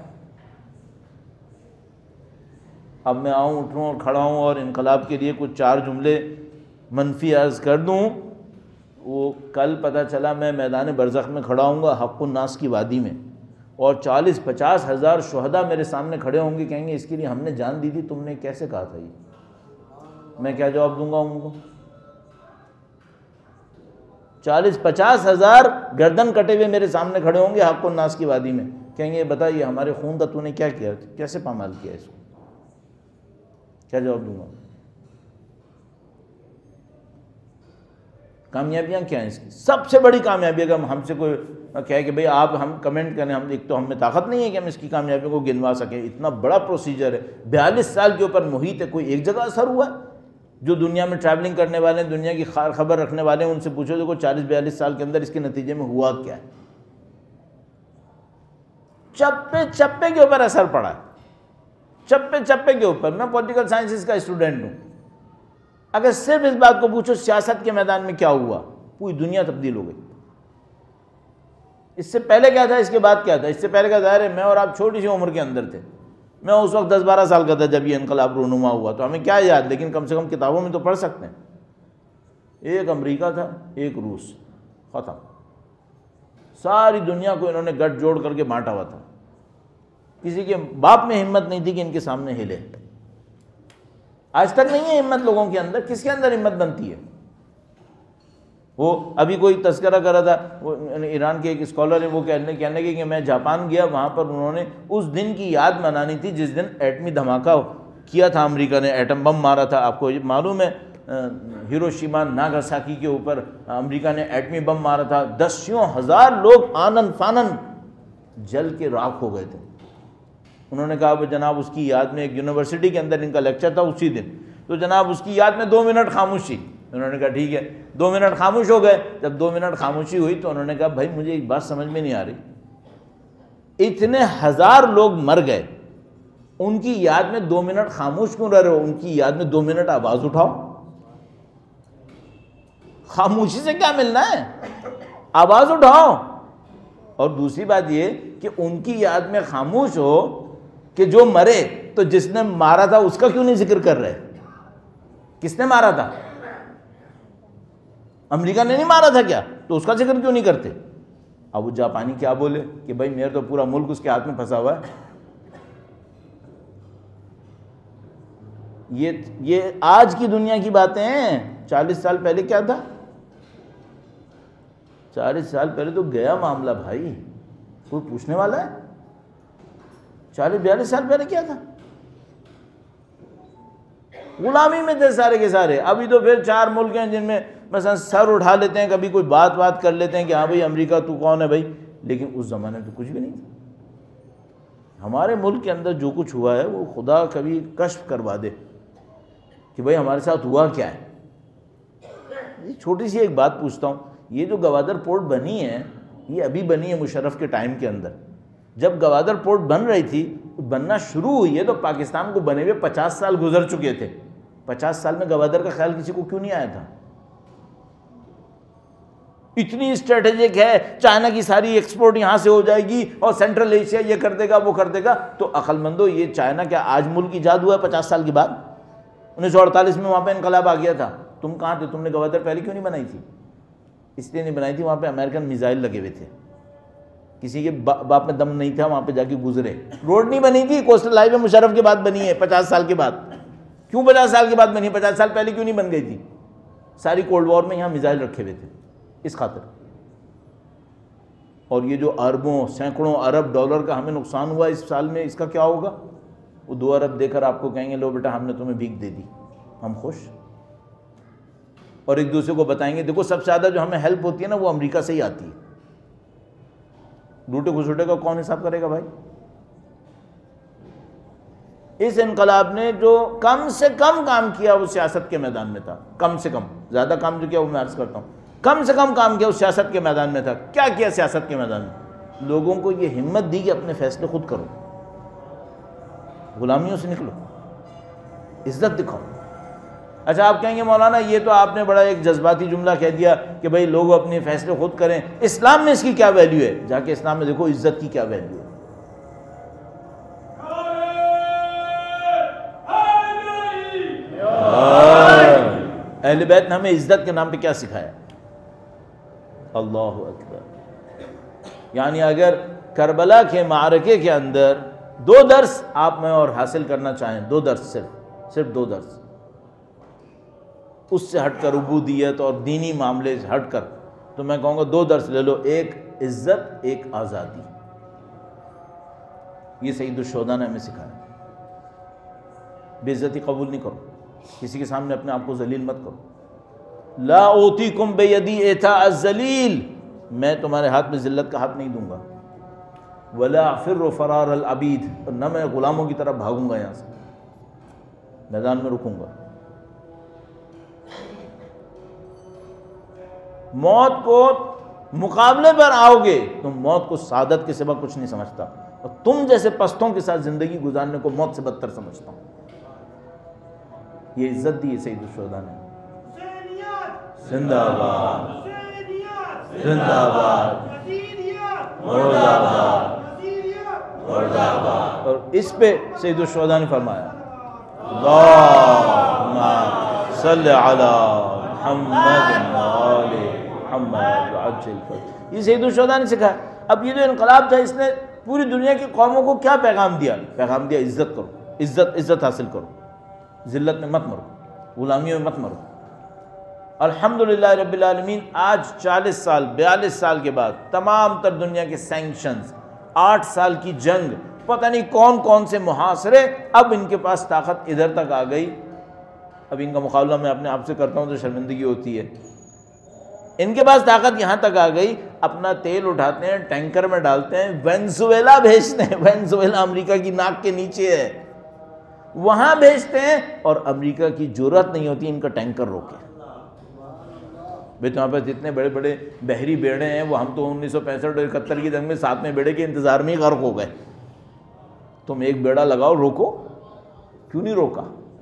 Speaker 1: اب میں آؤں اٹھوں اور کھڑا ہوں اور انقلاب کے لیے کچھ 4 جملے منفی عرض کر دوں، وہ کل پتہ چلا میں میدان برزخ میں کھڑا ہوں گا حق الناس کی وادی میں، اور 40-50 ہزار شہداء میرے سامنے کھڑے ہوں گے، کہیں گے اس کے لیے ہم نے جان دی تھی، تم نے کیسے کہا تھا یہ؟ میں کیا جواب دوں گا ان کو؟ 40-50 ہزار گردن کٹے ہوئے میرے سامنے کھڑے ہوں گے حق الناس کی وادی میں، کہیں گے بتا یہ ہمارے خون کا تو نے کیا کیا، کیسے پامال کیا اس کو؟ کیا جواب دوں گا؟ کامیابیاں کیا ہیں اس کی؟ سب سے بڑی کامیابی اگر ہم سے کوئی کہے کہ بھئی آپ ہم کمنٹ کریں، ہم ایک تو ہم میں طاقت نہیں ہے کہ ہم اس کی کامیابیوں کو گنوا سکیں، اتنا بڑا پروسیجر ہے، 42 سال کے اوپر محیط ہے، کوئی ایک جگہ اثر ہوا ہے؟ جو دنیا میں ٹریولنگ کرنے والے ہیں، دنیا کی خبر رکھنے والے ہیں، ان سے پوچھو دیکھو 40-42 سال کے اندر اس کے نتیجے میں ہوا کیا ہے؟ چپے چپے کے اوپر اثر پڑا ہے، چپے چپے کے اوپر. میں پولیٹیکل سائنسز کا اسٹوڈنٹ ہوں، اگر صرف اس بات کو پوچھو سیاست کے میدان میں کیا ہوا، پوری دنیا تبدیل ہو گئی. اس سے پہلے کیا تھا، اس کے بعد کیا تھا؟ اس سے پہلے کا ظاہر ہے میں اور آپ چھوٹی سی عمر کے اندر تھے، میں اس وقت 10-12 سال کا تھا جب یہ انقلاب رونما ہوا، تو ہمیں کیا یاد، لیکن کم سے کم کتابوں میں تو پڑھ سکتے ہیں. ایک امریکہ تھا، ایک روس، ختم. ساری دنیا کو انہوں نے گٹھ جوڑ کر کے بانٹا ہوا تھا، کسی کے باپ میں ہمت نہیں تھی کہ ان کے سامنے ہلے. آج تک نہیں ہے ہمت لوگوں کے اندر. کس کے اندر ہمت بنتی ہے؟ وہ ابھی کوئی تذکرہ کر رہا تھا، وہ ایران کے ایک اسکالر ہیں، وہ کہنے لگے کہ میں جاپان گیا، وہاں پر انہوں نے اس دن کی یاد منانی تھی جس دن ایٹمی دھماکہ کیا تھا، امریکہ نے ایٹم بم مارا تھا. آپ کو معلوم ہے ہیروشیما ناگاساکی کے اوپر امریکہ نے ایٹمی بم مارا تھا، 10,000 لوگ آنن فانن جل کے راکھ ہو گئے تھے. انہوں نے کہا کہ جناب اس کی یاد میں، ایک یونیورسٹی کے اندر ان کا لیکچر تھا اسی دن، تو جناب اس کی یاد میں 2 منٹ خاموشی. انہوں نے کہا ٹھیک ہے، 2 منٹ خاموش ہو گئے. جب 2 منٹ خاموشی ہوئی تو انہوں نے کہا بھائی مجھے ایک بات سمجھ میں نہیں آ رہی، اتنے 1000 لوگ مر گئے، ان کی یاد میں 2 منٹ خاموش کیوں رہ رہے ہو؟ ان کی یاد میں 2 منٹ آواز اٹھاؤ. خاموشی سے کیا ملنا ہے؟ آواز اٹھاؤ. اور دوسری بات یہ کہ ان کی یاد میں خاموش ہو کہ جو مرے، تو جس نے مارا تھا اس کا کیوں نہیں ذکر کر رہے؟ کس نے مارا تھا؟ امریکہ نے نہیں مارا تھا کیا؟ تو اس کا ذکر کیوں نہیں کرتے؟ اب وہ جاپانی کیا بولے کہ بھائی میرا تو پورا ملک اس کے ہاتھ میں پھنسا ہوا ہے. یہ آج کی دنیا کی باتیں ہیں. 40 سال پہلے کیا تھا؟ 40 سال پہلے تو گیا معاملہ بھائی، کوئی پوچھنے والا ہے؟ 40-42 سال پہلے کیا تھا؟ غلامی میں تھے سارے کے سارے. ابھی تو پھر 4 ملک ہیں جن میں مثلا سر اٹھا لیتے ہیں، کبھی کوئی بات کر لیتے ہیں کہ ہاں بھائی امریکہ تو کون ہے بھائی، لیکن اس زمانے تو کچھ بھی نہیں تھا. ہمارے ملک کے اندر جو کچھ ہوا ہے وہ خدا کبھی کشف کروا دے کہ بھائی ہمارے ساتھ ہوا کیا ہے. چھوٹی سی ایک بات پوچھتا ہوں، یہ جو گوادر پورٹ بنی ہے، یہ ابھی بنی ہے مشرف کے ٹائم کے اندر. جب گوادر پورٹ بن رہی تھی، بننا شروع ہوئی ہے تو پاکستان کو بنے ہوئے 50 سال گزر چکے تھے. 50 سال میں گوادر کا خیال کسی کو کیوں نہیں آیا تھا؟ اتنی اسٹریٹجک ہے، چائنا کی ساری ایکسپورٹ یہاں سے ہو جائے گی اور سینٹرل ایشیا یہ کر دے گا وہ کر دے گا. تو عقل مندو، یہ چائنا کیا آج ملک ایجاد ہوا ہے 50 سال کے بعد؟ 1948 میں وہاں پہ انقلاب آ گیا تھا. تم کہاں تھے؟ تم نے گوادر پہلے کیوں نہیں بنائی تھی؟ اس لیے نہیں بنائی تھی، وہاں پہ امریکن میزائل لگے ہوئے تھے، کسی کے باپ میں دم نہیں تھا، وہاں پہ جا کے گزرے. روڈ نہیں بنی تھی، کوسٹل ہائی وے مشرف کے بعد بنی ہے 50 سال کے بعد. کیوں 50 سال کے بعد بنی؟ 50 سال پہلے کیوں نہیں بن گئی تھی؟ ساری کولڈ وار میں یہاں میزائل رکھے ہوئے تھے اس خاطر. اور یہ جو اربوں سینکڑوں ارب ڈالر کا ہمیں نقصان ہوا اس سال میں، اس کا کیا ہوگا؟ وہ 2 ارب دے کر آپ کو کہیں گے لو بیٹا ہم نے تمہیں بھیک دے دی، ہم خوش. اور ایک دوسرے کو بتائیں گے دیکھو سب سے زیادہ جو ہمیں ہیلپ ہوتی ہے نا وہ امریکہ سے ہی آتی ہے. لوٹے گھسوٹے کا کون حساب کرے گا بھائی؟ اس انقلاب نے جو کم سے کم کام کیا وہ سیاست کے میدان میں تھا. کم سے کم، زیادہ کام جو کیا وہ میں عرض کرتا ہوں. کم سے کم کام کیا اس سیاست کے میدان میں تھا. کیا کیا سیاست کے میدان میں؟ لوگوں کو یہ ہمت دی کہ اپنے فیصلے خود کرو، غلامیوں سے نکلو، عزت دکھاؤ. اچھا آپ کہیں گے مولانا یہ تو آپ نے بڑا ایک جذباتی جملہ کہہ دیا کہ بھائی لوگ اپنے فیصلے خود کریں. اسلام میں اس کی کیا ویلیو ہے؟ جا کے اسلام میں دیکھو عزت کی کیا ویلیو ہے. اہل بیت نے ہمیں عزت کے نام پہ کیا سکھایا؟ اللہ اکبر. یعنی اگر کربلا کے معرکے کے اندر 2 درس آپ میں اور حاصل کرنا چاہیں، 2 درس صرف 2 درس، اس سے ہٹ کر عبودیت اور دینی معاملے سے ہٹ کر، تو میں کہوں گا 2 درس لے لو. ایک عزت، ایک آزادی. یہ سید الشہداء نے ہمیں سکھایا. بے عزتی قبول نہیں کرو، کسی کے سامنے اپنے آپ کو ذلیل مت کرو. لا اوتیکم بیدی ایتاء الذلیل، میں تمہارے ہاتھ میں ذلت کا ہاتھ نہیں دوں گا. ولا افر فرار العبید، اور نہ میں غلاموں کی طرف بھاگوں گا، یہاں سے میدان میں رکوں گا. موت کو مقابلے پر آؤ گے، تم موت کو سعادت کے سوا کچھ نہیں سمجھتا، اور تم جیسے پستوں کے ساتھ زندگی گزارنے کو موت سے بدتر سمجھتا ہوں. یہ عزت دی ہے سید الشہداء نے. زندہ باد، زندہ باد، مرد آباد، مرد آباد. اور اس پہ سید الشہداء نے فرمایا اللہم صلی علی محمد وآل محمد وعجل فرج. یہ سید الشہداء نے سکھایا. اب یہ جو انقلاب تھا، اس نے پوری دنیا کی قوموں کو کیا پیغام دیا؟ پیغام دیا عزت کرو، عزت حاصل کرو، ذلت میں مت مرو، غلامیوں میں مت مرو. الحمدللہ رب العالمین آج 40 سال 42 سال کے بعد تمام تر دنیا کے سینکشنز، 8 سال کی جنگ، پتہ نہیں کون کون سے محاصرے، اب ان کے پاس طاقت ادھر تک آ گئی. اب ان کا مقابلہ میں اپنے آپ سے کرتا ہوں تو شرمندگی ہوتی ہے. ان کے پاس طاقت یہاں تک آ گئی، اپنا تیل اٹھاتے ہیں، ٹینکر میں ڈالتے ہیں، وینزویلا بھیجتے ہیں. وینزویلا امریکہ کی ناک کے نیچے ہے، وہاں بھیجتے ہیں، اور امریکہ کی جرأت نہیں ہوتی ان کا ٹینکر روکے. بھئی تو وہاں پہ جتنے بڑے بڑے بحری بیڑے ہیں، وہ ہم تو 1965 اور 71 کی جنگ میں 7ویں بیڑے کے انتظار میں ہی غرق ہو گئے. تم ایک بیڑا لگاؤ، روکو. کیوں نہیں روکا؟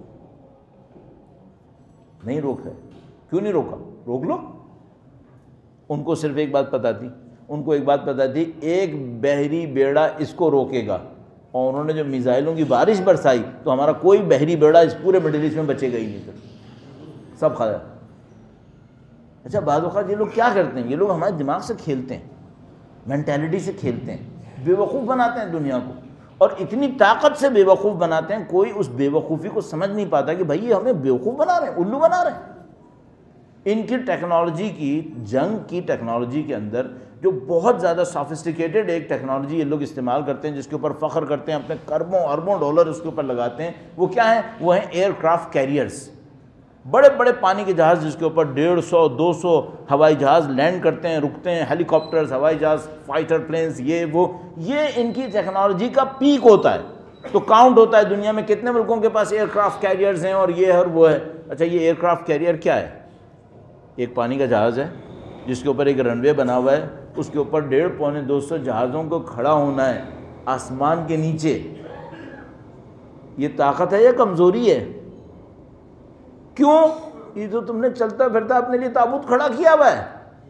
Speaker 1: نہیں روک رہے. کیوں نہیں روکا؟ روک لو. ان کو صرف ایک بات پتہ تھی، ان کو ایک بات پتہ تھی، ایک بحری بیڑا اس کو روکے گا. اور انہوں نے جو میزائلوں کی بارش برسائی تو ہمارا کوئی بحری بیڑا اس پورے مڈل ایسٹ میں بچے گا ہی نہیں تھا، سب کھایا. اچھا بعض اوقات یہ لوگ کیا کرتے ہیں؟ یہ لوگ ہمارے دماغ سے کھیلتے ہیں، مینٹیلٹی سے کھیلتے ہیں، بے وقوف بناتے ہیں دنیا کو، اور اتنی طاقت سے بے وقوف بناتے ہیں، کوئی اس بے وقوفی کو سمجھ نہیں پاتا کہ بھائی یہ ہمیں بے وقوف بنا رہے ہیں، الو بنا رہے ہیں. ان کی ٹیکنالوجی کی، جنگ کی ٹیکنالوجی کے اندر جو بہت زیادہ سافسٹیکیٹڈ ایک ٹیکنالوجی یہ لوگ استعمال کرتے ہیں، جس کے اوپر فخر کرتے ہیں، اپنے اربوں ڈالر اس کے اوپر لگاتے ہیں، وہ کیا ہیں؟ وہ ہیں ایئر کرافٹ کیریئرز. بڑے بڑے پانی کے جہاز جس کے اوپر 150 200 ہوائی جہاز لینڈ کرتے ہیں، رکتے ہیں، ہیلی کاپٹرز، ہوائی جہاز، فائٹر پلینز، یہ ان کی ٹیکنالوجی کا پیک ہوتا ہے. تو کاؤنٹ ہوتا ہے دنیا میں کتنے ملکوں کے پاس ایئر کرافٹ کیریئرز ہیں، اور یہ اور وہ ہے. اچھا یہ ایئر کرافٹ کیریئر کیا ہے؟ ایک پانی کا جہاز ہے جس کے اوپر ایک رن وے بنا ہوا ہے، اس کے اوپر 150-200 جہازوں کو کھڑا ہونا ہے آسمان کے نیچے. یہ طاقت ہے یا کمزوری ہے؟ کیوں؟ یہ تو تم نے چلتا پھرتا اپنے لیے تابوت کھڑا کیا ہوا ہے.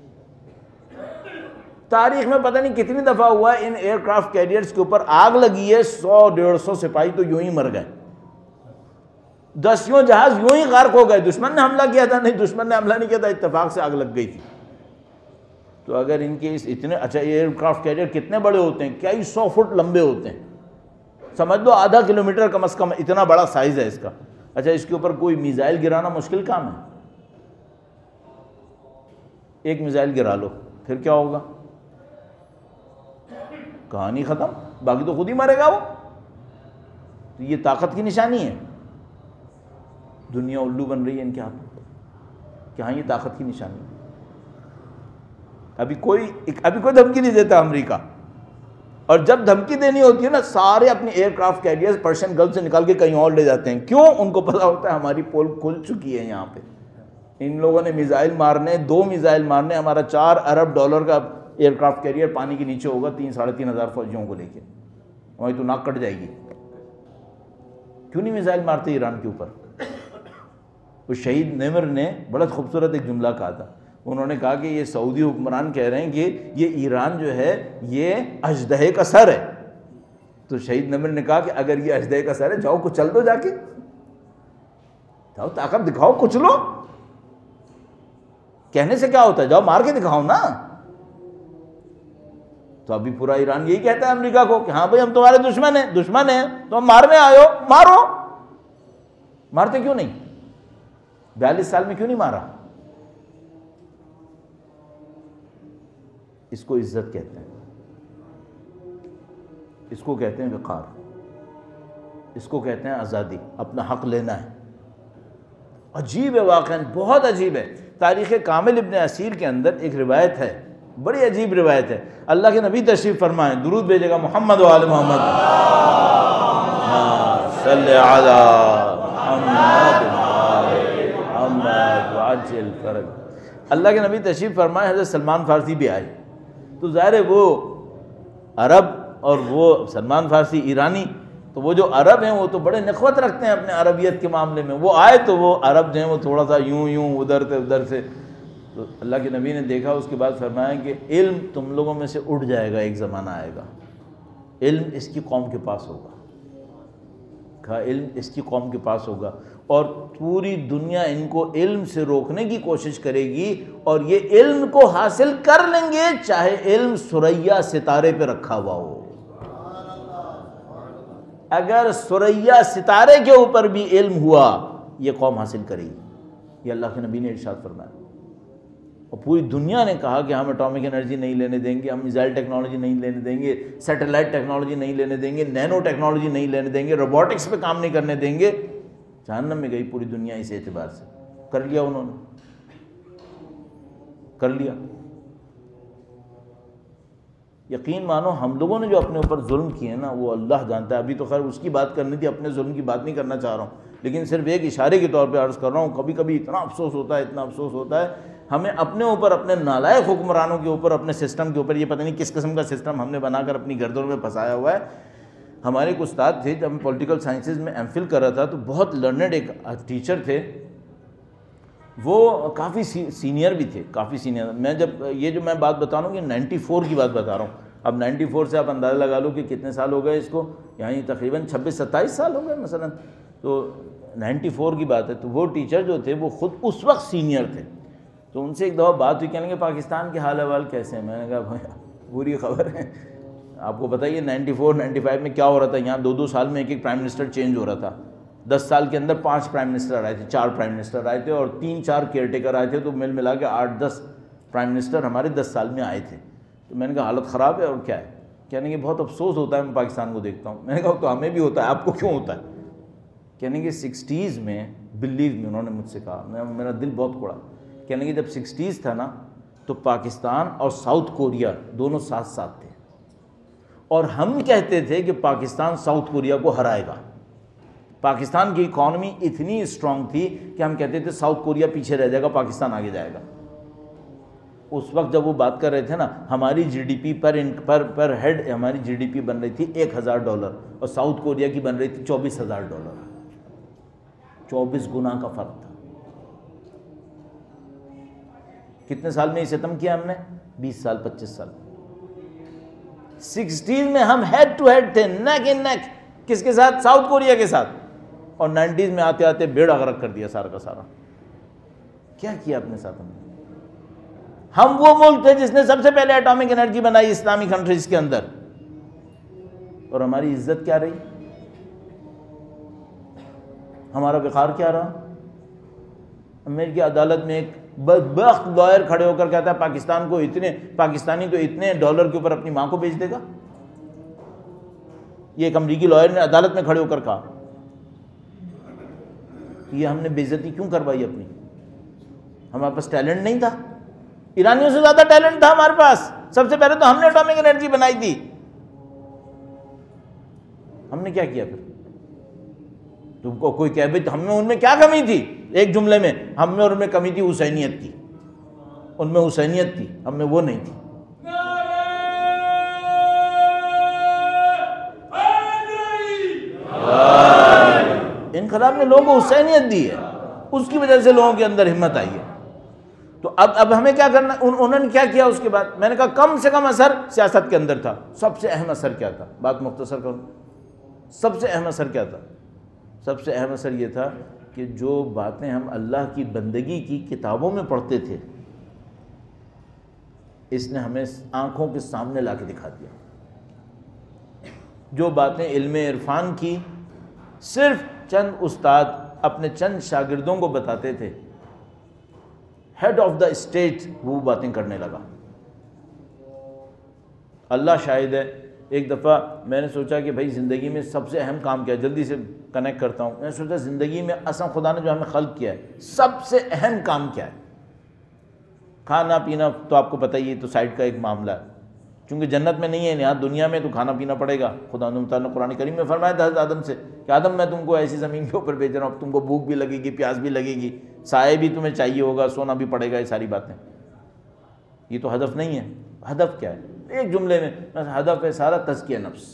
Speaker 1: تاریخ میں پتہ نہیں کتنی دفعہ ہوا ہے ان ایئر کرافٹ کیریئرز کے اوپر آگ لگی ہے، 100-150 سپاہی تو یوں ہی مر گئے، 10 جہاز یوں ہی غرق ہو گئے. دشمن نے حملہ کیا تھا؟ نہیں، دشمن نے حملہ نہیں کیا تھا، اتفاق سے آگ لگ گئی تھی. تو اگر ان کے اتنے، اچھا ایئر کرافٹ کیریئر کتنے بڑے ہوتے ہیں؟ کئی 100 فٹ لمبے ہوتے ہیں، سمجھ لو آدھا کلومیٹر کم از کم، اتنا بڑا سائز ہے اس کا. اچھا اس کے اوپر کوئی میزائل گرانا مشکل کام ہے؟ ایک میزائل گرا لو، پھر کیا ہوگا؟ کہانی ختم، باقی تو خود ہی مرے گا وہ. تو یہ طاقت کی نشانی ہے. دنیا الو بن رہی ہے ان کے ہاتھوں، کہ ہاں یہ طاقت کی نشانی ہے. ابھی کوئی دھمکی نہیں دیتا امریکہ، اور جب دھمکی دینی ہوتی ہے نا، سارے اپنے aircraft carriers Persian Gulf سے نکال کے کہیں اور لے جاتے ہیں. کیوں؟ ان کو پتا ہوتا ہے ہماری پول کھل چکی ہے یہاں پہ. ان لوگوں نے میزائل مارنے، 2 میزائل مارنے، ہمارا $4 ارب کا ایئر کرافٹ کیریئر پانی کے نیچے ہوگا 3,500 فوجیوں کو لے کے، وہیں تو ناک کٹ جائے گی۔ کیوں نہیں میزائل مارتے ایران کے اوپر؟ وہ شہید نمر نے بڑا خوبصورت ایک جملہ کہا تھا، انہوں نے کہا کہ یہ سعودی حکمران کہہ رہے ہیں کہ یہ ایران جو ہے یہ اژدہے کا سر ہے، تو شہید نمر نے کہا کہ اگر یہ اژدہے کا سر ہے جاؤ کچل دو، جا کے جاؤ طاقت دکھاؤ، کچلو، کہنے سے کیا ہوتا ہے، جاؤ مار کے دکھاؤ نا۔ تو ابھی پورا ایران یہی کہتا ہے امریکہ کو کہ ہاں بھائی ہم تمہارے دشمن ہیں، تو ہم مارنے آئے ہو، مارو۔ مارتے کیوں نہیں؟ 42 سال میں کیوں نہیں مارا؟ اس کو عزت کہتے ہیں، اس کو کہتے ہیں وقار، اس کو کہتے ہیں آزادی، اپنا حق لینا ہے۔ عجیب ہے، واقعاً بہت عجیب ہے۔ تاریخ کامل ابن اسیر کے اندر ایک روایت ہے، بڑی عجیب روایت ہے۔ اللہ کے نبی تشریف فرمائیں، درود بھیجے گا محمد و آل محمد، صلی علی محمد محمد وعجل فرج۔ اللہ کے نبی تشریف فرمائے، حضرت سلمان فارسی بھی آئے، تو ظاہر ہے وہ عرب اور وہ سلمان فارسی ایرانی، تو وہ جو عرب ہیں وہ تو بڑے نخوت رکھتے ہیں اپنے عربیت کے معاملے میں، وہ آئے تو وہ عرب جو ہیں وہ تھوڑا سا یوں ادھر سے، تو اللہ کے نبی نے دیکھا، اس کے بعد فرمایا کہ علم تم لوگوں میں سے اٹھ جائے گا، ایک زمانہ آئے گا علم اس کی قوم کے پاس ہوگا، کہا علم اس کی قوم کے پاس ہوگا، اور پوری دنیا ان کو علم سے روکنے کی کوشش کرے گی، اور یہ علم کو حاصل کر لیں گے چاہے علم ثریا ستارے پہ رکھا ہوا ہو۔ اگر ثریا ستارے کے اوپر بھی علم ہوا یہ قوم حاصل کرے گی، یہ اللہ کے نبی نے ارشاد فرمایا۔ اور پوری دنیا نے کہا کہ ہم اٹامک انرجی نہیں لینے دیں گے، ہم میزائل ٹیکنالوجی نہیں لینے دیں گے، سیٹلائٹ ٹیکنالوجی نہیں لینے دیں گے، نینو ٹیکنالوجی نہیں لینے دیں گے، روبوٹکس پہ کام نہیں کرنے دیں گے۔ جہنم میں گئی پوری دنیا اس اعتبار سے، کر لیا انہوں نے، کر لیا۔ یقین مانو ہم لوگوں نے جو اپنے اوپر ظلم کیے نا وہ اللہ جانتا ہے، ابھی تو خیر اس کی بات کرنی تھی، اپنے ظلم کی بات نہیں کرنا چاہ رہا ہوں، لیکن صرف ایک اشارے کے طور پہ عرض کر رہا ہوں، کبھی کبھی اتنا افسوس ہوتا ہے ہمیں اپنے اوپر، اپنے نالائق حکمرانوں کے اوپر، اپنے سسٹم کے اوپر، یہ پتہ نہیں کس قسم کا سسٹم ہم نے بنا کر اپنی گردنوں میں پھنسایا ہوا ہے۔ ہمارے ایک استاد تھے، جب میں پولیٹیکل سائنسز میں ایم فل کر رہا تھا تو بہت لرنڈ ایک ٹیچر تھے، وہ کافی سینئر بھی تھے، کافی سینئر۔ میں جب یہ جو میں بات بتا رہا ہوں یہ 94 کی بات بتا رہا ہوں، اب 94 سے آپ اندازہ لگا لو کہ کتنے سال ہو گئے اس کو، یعنی تقریباً 26-27 سال ہو گئے مثلا، تو 94 کی بات ہے۔ تو وہ ٹیچر جو تھے وہ خود اس وقت سینئر تھے، تو ان سے ایک دفعہ بات ہوئی، کہنے کہ پاکستان کے حال احوال کیسے ہیں؟ میں نے کہا بھائی پوری خبر ہے، آپ کو بتائیے 94-95 میں کیا ہو رہا تھا، یہاں 2 سال میں ایک پرائم منسٹر چینج ہو رہا تھا، 10 سال کے اندر 5 پرائم منسٹر آئے تھے، 4 پرائم منسٹر آئے تھے اور 3-4 کیئر ٹیکر آئے تھے، تو ملا کے 8-10 پرائم منسٹر ہمارے 10 سال میں آئے تھے۔ تو میں نے کہا حالت خراب ہے اور کیا ہے؟ کہنے کہ بہت افسوس ہوتا ہے میں پاکستان کو دیکھتا ہوں۔ میں نے کہا تو ہمیں بھی ہوتا ہے، آپ کو کیوں ہوتا ہے؟ کہنے کہ 60s میں، بلیو میں، انہوں نے مجھ سے کہا، میرا دل بہت کوڑا، کہنے کہ جب 60s تھا نا تو پاکستان اور ساؤتھ کوریا دونوں ساتھ ساتھ تھے، اور ہم کہتے تھے کہ پاکستان ساؤتھ کوریا کو ہرائے گا۔ پاکستان کی اکانومی اتنی اسٹرانگ تھی کہ ہم کہتے تھے ساؤتھ کوریا پیچھے رہ جائے گا، پاکستان آگے جائے گا۔ اس وقت جب وہ بات کر رہے تھے نا، ہماری جی ڈی پی پر ہیڈ ہماری جی ڈی پی بن رہی تھی $1000 اور ساؤتھ کوریا کی بن رہی تھی $24,000، 24 گنا کا فرق تھا۔ کتنے سال میں یہ ستم کیا ہم نے؟ 20 سال 25 سال۔ 60s میں ہم ہیڈ ٹو ہیڈ تھے، نیک ان نیک، کس کے ساتھ؟ ساؤتھ کوریا کے ساتھ، اور 90s میں آتے آتے بیڑا غرق کر دیا سارا کا سارا۔ کیا کیا اپنے ساتھ ہم نے؟ ہم وہ ملک تھے جس نے سب سے پہلے اٹامک انرجی بنائی اسلامی کنٹریز کے اندر، اور ہماری عزت کیا رہی؟ ہمارا وقار کیا رہا؟ امریکی عدالت میں ایک بدبخت لائر کھڑے ہو کر کہتا ہے پاکستانی تو اتنے ڈالر کے اوپر اپنی ماں کو بیچ دے گا۔ یہ ایک امریکی لائر نے عدالت میں کھڑے ہو کر کہا۔ یہ ہم نے بے عزتی کیوں کروائی اپنی؟ ہمارے پاس ٹیلنٹ نہیں تھا؟ ایرانیوں سے زیادہ ٹیلنٹ تھا ہمارے پاس، سب سے پہلے تو ہم نے اٹامک انرجی بنائی تھی۔ ہم نے کیا کیا پھر؟ تم کو کوئی کہے ہم میں ان میں کیا کمی تھی؟ ایک جملے میں ہم میں اور ان میں کمی تھی حسینیت کی، ان میں حسینیت تھی، ہم میں وہ نہیں تھی۔ انقلاب نے لوگوں کو حسینیت دی ہے، اس کی وجہ سے لوگوں کے اندر ہمت آئی ہے۔ تو اب ہمیں کیا کرنا، انہوں نے کیا کیا اس کے بعد؟ میں نے کہا کم سے کم اثر سیاست کے اندر تھا۔ سب سے اہم اثر کیا تھا؟ بات مختصر کروں، سب سے اہم اثر کیا تھا؟ سب سے اہم اثر یہ تھا کہ جو باتیں ہم اللہ کی بندگی کی کتابوں میں پڑھتے تھے، اس نے ہمیں آنکھوں کے سامنے لا کے دکھا دیا۔ جو باتیں علم عرفان کی صرف چند استاد اپنے چند شاگردوں کو بتاتے تھے، ہیڈ آف دا اسٹیٹ وہ باتیں کرنے لگا۔ اللہ شاہد ہے، ایک دفعہ میں نے سوچا کہ بھائی زندگی میں سب سے اہم کام کیا ہے، جلدی سے کنیکٹ کرتا ہوں۔ میں نے سوچا زندگی میں اصلا خدا نے جو ہمیں خلق کیا ہے، سب سے اہم کام کیا ہے؟ کھانا پینا تو آپ کو پتہ ہی ہے، تو سائڈ کا ایک معاملہ ہے، چونکہ جنت میں نہیں ہے، یہاں دنیا میں تو کھانا پینا پڑے گا۔ خدا نے قرآن کریم میں فرمایا تھا حضرت آدم سے کہ آدم میں تم کو ایسی زمین کے اوپر بھیج رہا ہوں، تم کو بھوک بھی لگے گی، پیاس بھی لگے گی، سائے بھی تمہیں چاہیے ہوگا، سونا بھی پڑے گا، یہ ساری باتیں۔ یہ تو ہدف نہیں ہے۔ ہدف کیا ہے؟ ایک جملے میں ہدف ہے سارا تزکیہ نفس،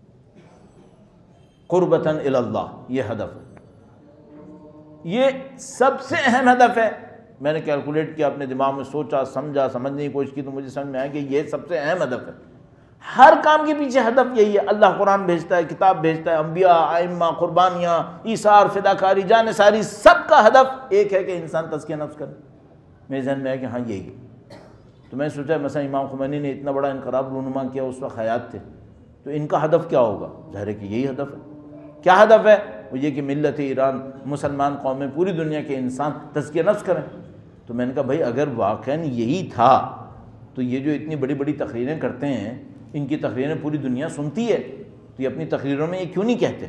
Speaker 1: قربتاً الی اللہ، یہ ہدف ہے، یہ سب سے اہم ہدف ہے۔ میں نے کیلکولیٹ کیا، اپنے دماغ میں سوچا، سمجھا، سمجھنے کی کوشش کی، تو مجھے سمجھ میں آیا کہ یہ سب سے اہم ہدف ہے۔ ہر کام کے پیچھے ہدف یہی ہے۔ اللہ قرآن بھیجتا ہے، کتاب بھیجتا ہے، انبیاء، ائمہ، قربانیاں، ایثار، فداکاری، جان ساری، سب کا ہدف ایک ہے کہ انسان تزکیہ نفس کرے۔ میرے ذہن میں آیا کہ ہاں یہی۔ تو میں نے سوچا مثلا امام خمینی نے اتنا بڑا انقلاب رونما کیا، اس وقت حیات تھے، تو ان کا ہدف کیا ہوگا؟ ظاہر ہے کہ یہی ہدف ہے۔ کیا ہدف ہے؟ وہ یہ کہ ملت ایران، مسلمان قومیں، پوری دنیا کے انسان تزکیہ نفس کریں۔ تو میں نے کہا بھائی اگر واقعاً یہی تھا تو یہ جو اتنی بڑی بڑی تقریریں کرتے ہیں، ان کی تقریریں پوری دنیا سنتی ہے، تو یہ اپنی تقریروں میں یہ کیوں نہیں کہتے؟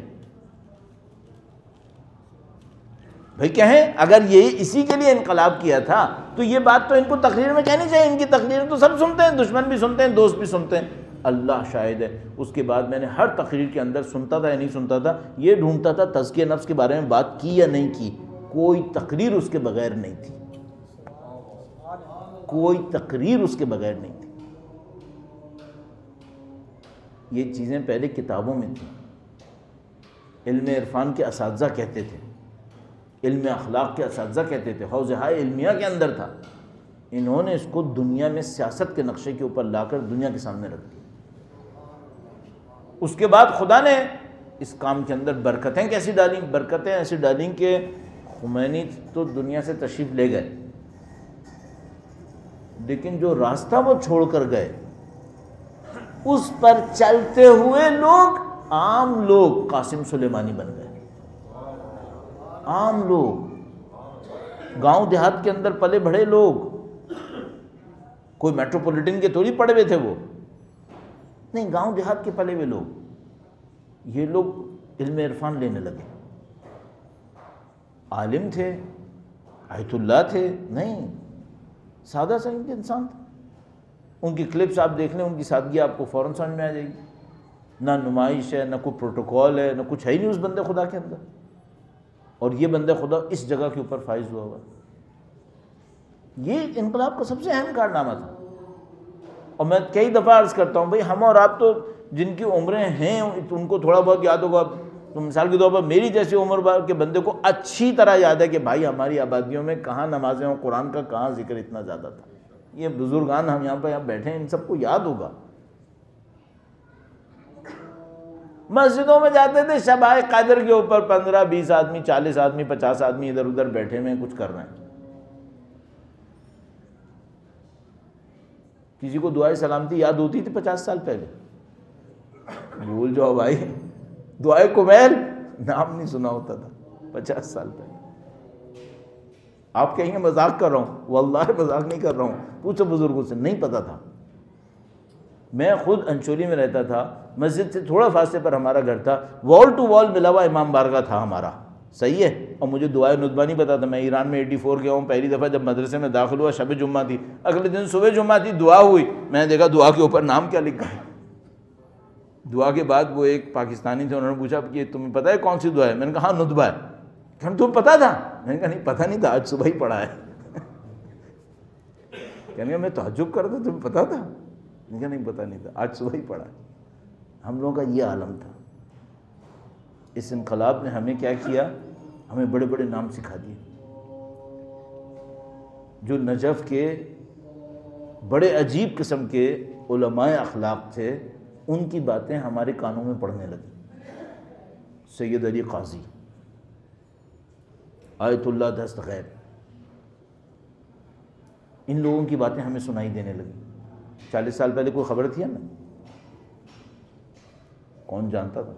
Speaker 1: بھائی کہیں، اگر یہ اسی کے لیے انقلاب کیا تھا تو یہ بات تو ان کو تقریر میں کہنی چاہیے۔ ان کی تقریریں تو سب سنتے ہیں، دشمن بھی سنتے ہیں، دوست بھی سنتے ہیں۔ اللہ شاہد ہے، اس کے بعد میں نے ہر تقریر کے اندر سنتا تھا یا نہیں سنتا تھا، یہ ڈھونڈتا تھا تزکیہ نفس کے بارے میں بات کی یا نہیں کی۔ کوئی تقریر اس کے بغیر نہیں تھی، کوئی تقریر اس کے بغیر نہیں تھی۔ یہ چیزیں پہلے کتابوں میں تھیں، علم عرفان کے اساتذہ کہتے تھے، علم اخلاق کے اساتذہ کہتے تھے، حوزہ علمیہ کے اندر تھا۔ انہوں نے اس کو دنیا میں سیاست کے نقشے کے اوپر لا کر دنیا کے سامنے رکھ دیا۔ اس کے بعد خدا نے اس کام کے اندر برکتیں کیسی ڈالیں؟ برکتیں ایسی ڈالیں کہ خمینی تو دنیا سے تشریف لے گئے، لیکن جو راستہ وہ چھوڑ کر گئے اس پر چلتے ہوئے لوگ، عام لوگ قاسم سلیمانی بن گئے۔ عام لوگ، گاؤں دیہات کے اندر پلے بڑھے لوگ، کوئی میٹروپولیٹن کے تھوڑی پڑے ہوئے تھے وہ، نہیں، گاؤں دیہات کے پلے ہوئے لوگ، یہ لوگ علم عرفان لینے لگے۔ عالم تھے، آیت اللہ تھے؟ نہیں، سادہ سا انسان تھا۔ ان کی کلپس آپ دیکھ لیں، ان کی سادگی آپ کو فوراً سمجھ میں آ جائے گی۔ نہ نمائش ہے، نہ کوئی پروٹوکول ہے، نہ کچھ ہے ہی نہیں اس بندے خدا کے اندر، اور یہ بندہ خدا اس جگہ کے اوپر فائز ہوا ہوا۔ یہ انقلاب کا سب سے اہم کارنامہ تھا۔ اور میں کئی دفعہ عرض کرتا ہوں، بھئی ہم اور آپ تو جن کی عمریں ہیں ان کو تھوڑا بہت یاد ہوگا، تو مثال کے طور پر میری جیسی عمر کے بندے کو اچھی طرح یاد ہے کہ بھائی ہماری آبادیوں میں کہاں نمازیں اور قرآن کا کہاں ذکر اتنا زیادہ تھا۔ یہ بزرگان ہم یہاں بیٹھے ہیں، ان سب کو یاد ہوگا۔ مسجدوں میں جاتے تھے شب قدر کے اوپر 15 20 آدمی، 40 آدمی، 50 آدمی ادھر ادھر بیٹھے ہوئے کچھ کر رہے ہیں۔ کسی کو دعائے سلامتی یاد ہوتی تھی 50 سال پہلے؟ بھول جاؤ بھائی، دعائے کمیل نام نہیں سنا ہوتا تھا 50 سال پہلے۔ آپ کہیں گے مذاق کر رہا ہوں، واللہ مذاق نہیں کر رہا ہوں، پوچھو بزرگوں سے، نہیں پتا تھا۔ میں خود انچولی میں رہتا تھا، مسجد سے تھوڑا فاصلے پر ہمارا گھر تھا، وال ٹو وال ملا ہوا امام بارگاہ تھا ہمارا، صحیح ہے، اور مجھے دعائے ندبہ نہیں پتا تھا۔ میں ایران میں 84 گیا ہوں، پہلی دفعہ جب مدرسے میں داخل ہوا شب جمعہ تھی، اگلے دن صبح جمعہ تھی، دعا ہوئی، میں نے دیکھا دعا کے اوپر نام کیا لکھا ہے۔ دعا کے بعد وہ ایک پاکستانی تھے، انہوں نے پوچھا کہ تمہیں پتہ ہے کون سی دعا ہے؟ میں نے کہا ہاں ندبہ ہے۔ کہ تمہیں پتا تھا؟ میں نے کہا نہیں پتہ نہیں تھا، آج صبح ہی پڑھا ہے۔ کہنے کہ میں تعجب کر رہا تھا، تمہیں پتا تھا؟ میں نے کہا نہیں پتہ نہیں تھا، آج صبح ہی پڑھا ہے۔ ہم لوگوں کا یہ عالم تھا۔ اس انقلاب نے ہمیں کیا کیا؟ ہمیں بڑے بڑے نام سکھا دیے۔ جو نجف کے بڑے عجیب قسم کے علماء اخلاق تھے، ان کی باتیں ہمارے کانوں میں پڑنے لگی۔ سید علی قاضی، آیت اللہ دست غیب، ان لوگوں کی باتیں ہمیں سنائی دینے لگی۔ 40 سال پہلے کوئی خبر تھی ہمیں؟ کون جانتا تھا؟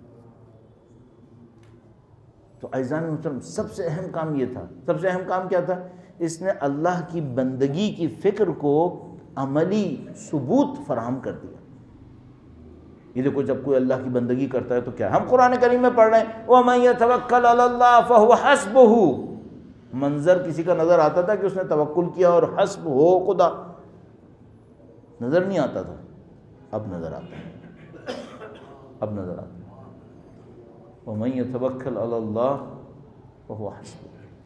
Speaker 1: تو عزیزان محترم، سب سے اہم کام یہ تھا۔ سب سے اہم کام کیا تھا؟ اس نے اللہ کی بندگی کی فکر کو عملی ثبوت فراہم کر دیا۔ یہ دیکھو، جب کوئی اللہ کی بندگی کرتا ہے تو کیا؟ ہم قرآن کریم میں پڑھ رہے ہیں وَمَن يَتَوَكَّلْ عَلَى اللَّهِ فَهُوَ حَسْبُهُ۔ منظر کسی کا نظر آتا تھا کہ اس نے توکل کیا اور حسب ہو خدا، نظر نہیں آتا تھا، اب نظر آتا ہے، اب نظر آتا ہے۔ وَمَن يَتَوَكَّلْ عَلَى اللَّهِ فَهُوَ حَسْبُهُ،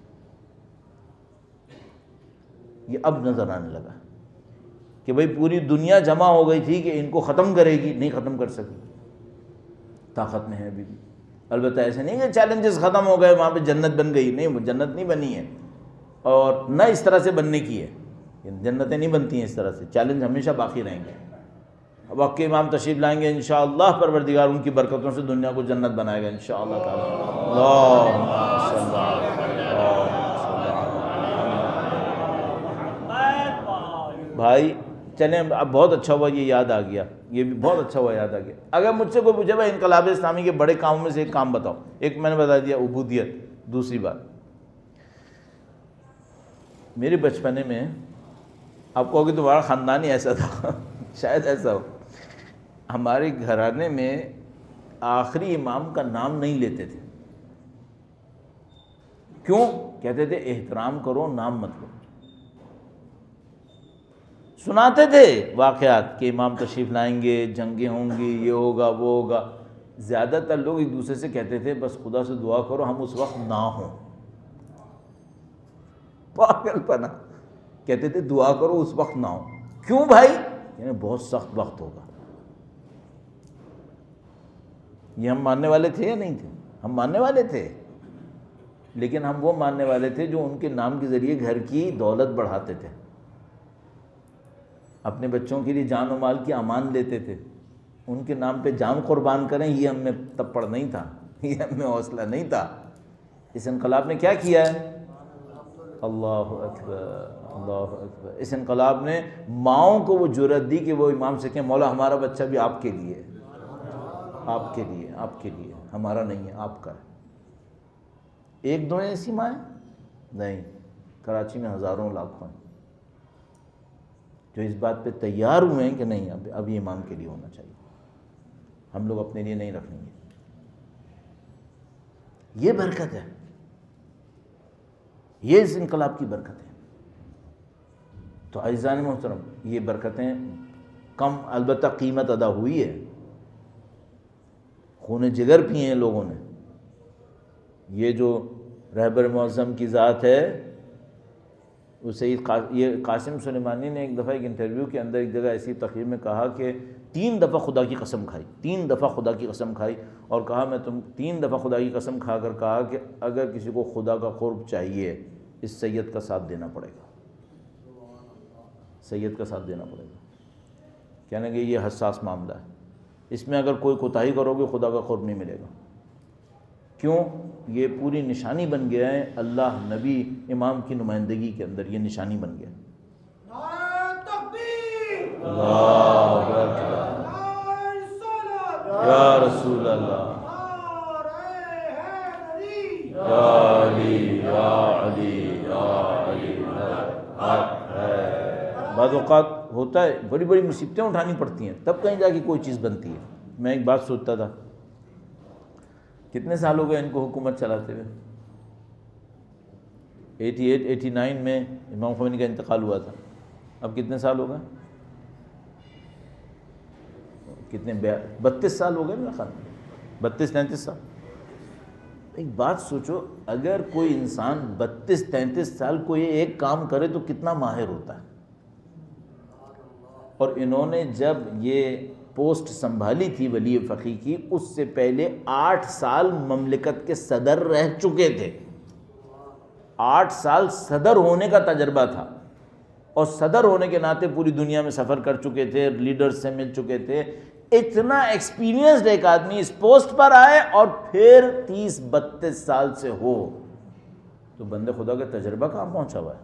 Speaker 1: یہ اب نظر آنے لگا کہ بھئی پوری دنیا جمع ہو گئی تھی کہ ان کو ختم کرے گی، نہیں ختم کر سکی، طاقت میں ہے ابھی بھی۔ البتہ ایسے نہیں کہ چیلنجز ختم ہو گئے وہاں پہ جنت بن گئی، نہیں، وہ جنت نہیں بنی ہے، اور نہ اس طرح سے بننے کی ہے۔ جنتیں نہیں بنتی ہیں اس طرح سے، چیلنج ہمیشہ باقی رہیں گے۔ اب وقت کے امام تشریف لائیں گے، انشاءاللہ پروردگار ان کی برکتوں سے دنیا کو جنت بنائے گا انشاءاللہ تعالی۔ اللہم صلی اللہ۔ بھائی چلیں، اب بہت اچھا ہوا یہ یاد آ گیا، یہ بھی بہت اچھا ہوا یاد آ گیا۔ اگر مجھ سے کوئی پوچھے بھائی انقلاب اسلامی کے بڑے کاموں میں سے ایک کام بتاؤ، ایک میں نے بتا دیا عبودیت، دوسری بات میرے بچپنے میں، آپ کہو کہ تمہارا خاندان ہی ایسا تھا، شاید ایسا ہو، ہمارے گھرانے میں آخری امام کا نام نہیں لیتے تھے۔ کیوں؟ کہتے تھے احترام کرو، نام مت لو۔ سناتے تھے واقعات کہ امام تشریف لائیں گے، جنگیں ہوں گی، یہ ہوگا وہ ہوگا۔ زیادہ تر لوگ ایک دوسرے سے کہتے تھے بس خدا سے دعا کرو ہم اس وقت نہ ہوں۔ پاگل پنا، کہتے تھے دعا کرو اس وقت نہ ہو۔ کیوں بھائی؟ یعنی بہت سخت وقت ہوگا۔ یہ ہم ماننے والے تھے یا نہیں تھے؟ ہم ماننے والے تھے، لیکن ہم وہ ماننے والے تھے جو ان کے نام کے ذریعے گھر کی دولت بڑھاتے تھے، اپنے بچوں کے لیے جان و مال کی امان لیتے تھے، ان کے نام پہ جان قربان کریں، یہ ہم میں تپڑ نہیں تھا، یہ ہم میں حوصلہ نہیں تھا۔ اس انقلاب نے کیا کیا ہے؟ اللہ اکبر، اللہ اکبر۔ اس انقلاب نے ماؤں کو وہ جرأت دی کہ وہ امام سے کہیں مولا ہمارا بچہ بھی آپ کے لیے، آپ کے لیے، آپ کے لیے، ہمارا نہیں ہے، آپ کا ہے۔ ایک دو ایسی مائیں نہیں، کراچی میں ہزاروں لاکھوں ہیں جو اس بات پہ تیار ہوئے ہیں کہ نہیں اب یہ امام کے لیے ہونا چاہیے، ہم لوگ اپنے لیے نہیں رکھیں گے۔ یہ برکت ہے، یہ اس انقلاب کی برکت ہے۔ تو عزیزان محترم، یہ برکتیں کم، البتہ قیمت ادا ہوئی ہے، خون جگر پیے ہیں لوگوں نے۔ یہ جو رہبر معظم کی ذات ہے، یہ قاسم سلیمانی نے ایک دفعہ ایک انٹرویو کے اندر ایک جگہ ایسی تقریر میں کہا کہ 3 دفعہ خدا کی قسم کھائی، 3 دفعہ خدا کی قسم کھائی، اور کہا میں 3 دفعہ خدا کی قسم کھا کر کہا کہ اگر کسی کو خدا کا قرب چاہیے اس سید کا ساتھ دینا پڑے گا، سید کا ساتھ دینا پڑے گا۔ کہنے کہ یہ حساس معاملہ ہے، اس میں اگر کوئی کوتاہی کرو گے خدا کا قرب نہیں ملے گا۔ کیوں؟ یہ پوری نشانی بن گیا ہے اللہ، نبی، امام کی نمائندگی کے اندر، یہ نشانی بن گیا۔ اللہ اکبر، یا رسول اللہ، یا علی، یا علی، یا علی۔ بعض اوقات ہوتا ہے بڑی بڑی مصیبتیں اٹھانی پڑتی ہیں، تب کہیں جا کے کوئی چیز بنتی ہے۔ میں ایک بات سوچتا تھا، کتنے سال ہو گئے ان کو حکومت چلاتے ہوئے؟ 88 89 میں امام خمینی کا انتقال ہوا تھا، اب کتنے سال ہو گئے؟ کتنے 32 سال ہو گئے میرا خیال میں، 32 33 سال۔ ایک بات سوچو، اگر کوئی انسان 32-33 سال کو یہ ایک کام کرے تو کتنا ماہر ہوتا ہے. اور انہوں نے جب یہ پوسٹ سنبھالی تھی ولی فقی کی، اس سے پہلے 8 سال مملکت کے صدر رہ چکے تھے. 8 سال صدر ہونے کا تجربہ تھا، اور صدر ہونے کے ناطے پوری دنیا میں سفر کر چکے تھے، لیڈرز سے مل چکے تھے. اتنا ایکسپیرینسڈ ایک آدمی اس پوسٹ پر آئے اور پھر 30-32 سال سے ہو، تو بندے خدا کا تجربہ کہاں پہنچا ہوا ہے؟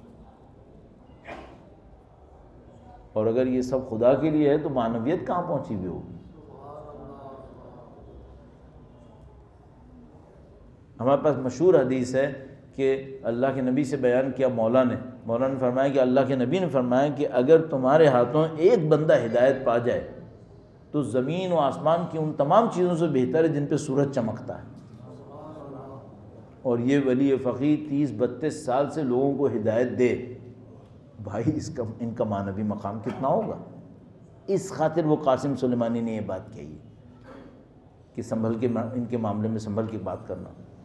Speaker 1: اور اگر یہ سب خدا کے لیے ہے تو معنویت کہاں پہنچی ہوئی ہوگی؟ ہمارے پاس مشہور حدیث ہے کہ اللہ کے نبی سے بیان کیا مولا نے فرمایا کہ اللہ کے نبی نے فرمایا کہ اگر تمہارے ہاتھوں ایک بندہ ہدایت پا جائے تو زمین و آسمان کی ان تمام چیزوں سے بہتر ہے جن پہ سورج چمکتا ہے. اور یہ ولی فقی 30-32 سال سے لوگوں کو ہدایت دے، بھائی ان کا معنوی مقام کتنا ہوگا؟ اس خاطر وہ قاسم سلیمانی نے یہ بات کہی کہ سنبھل کے ان کے معاملے میں سنبھل کے بات کرنا.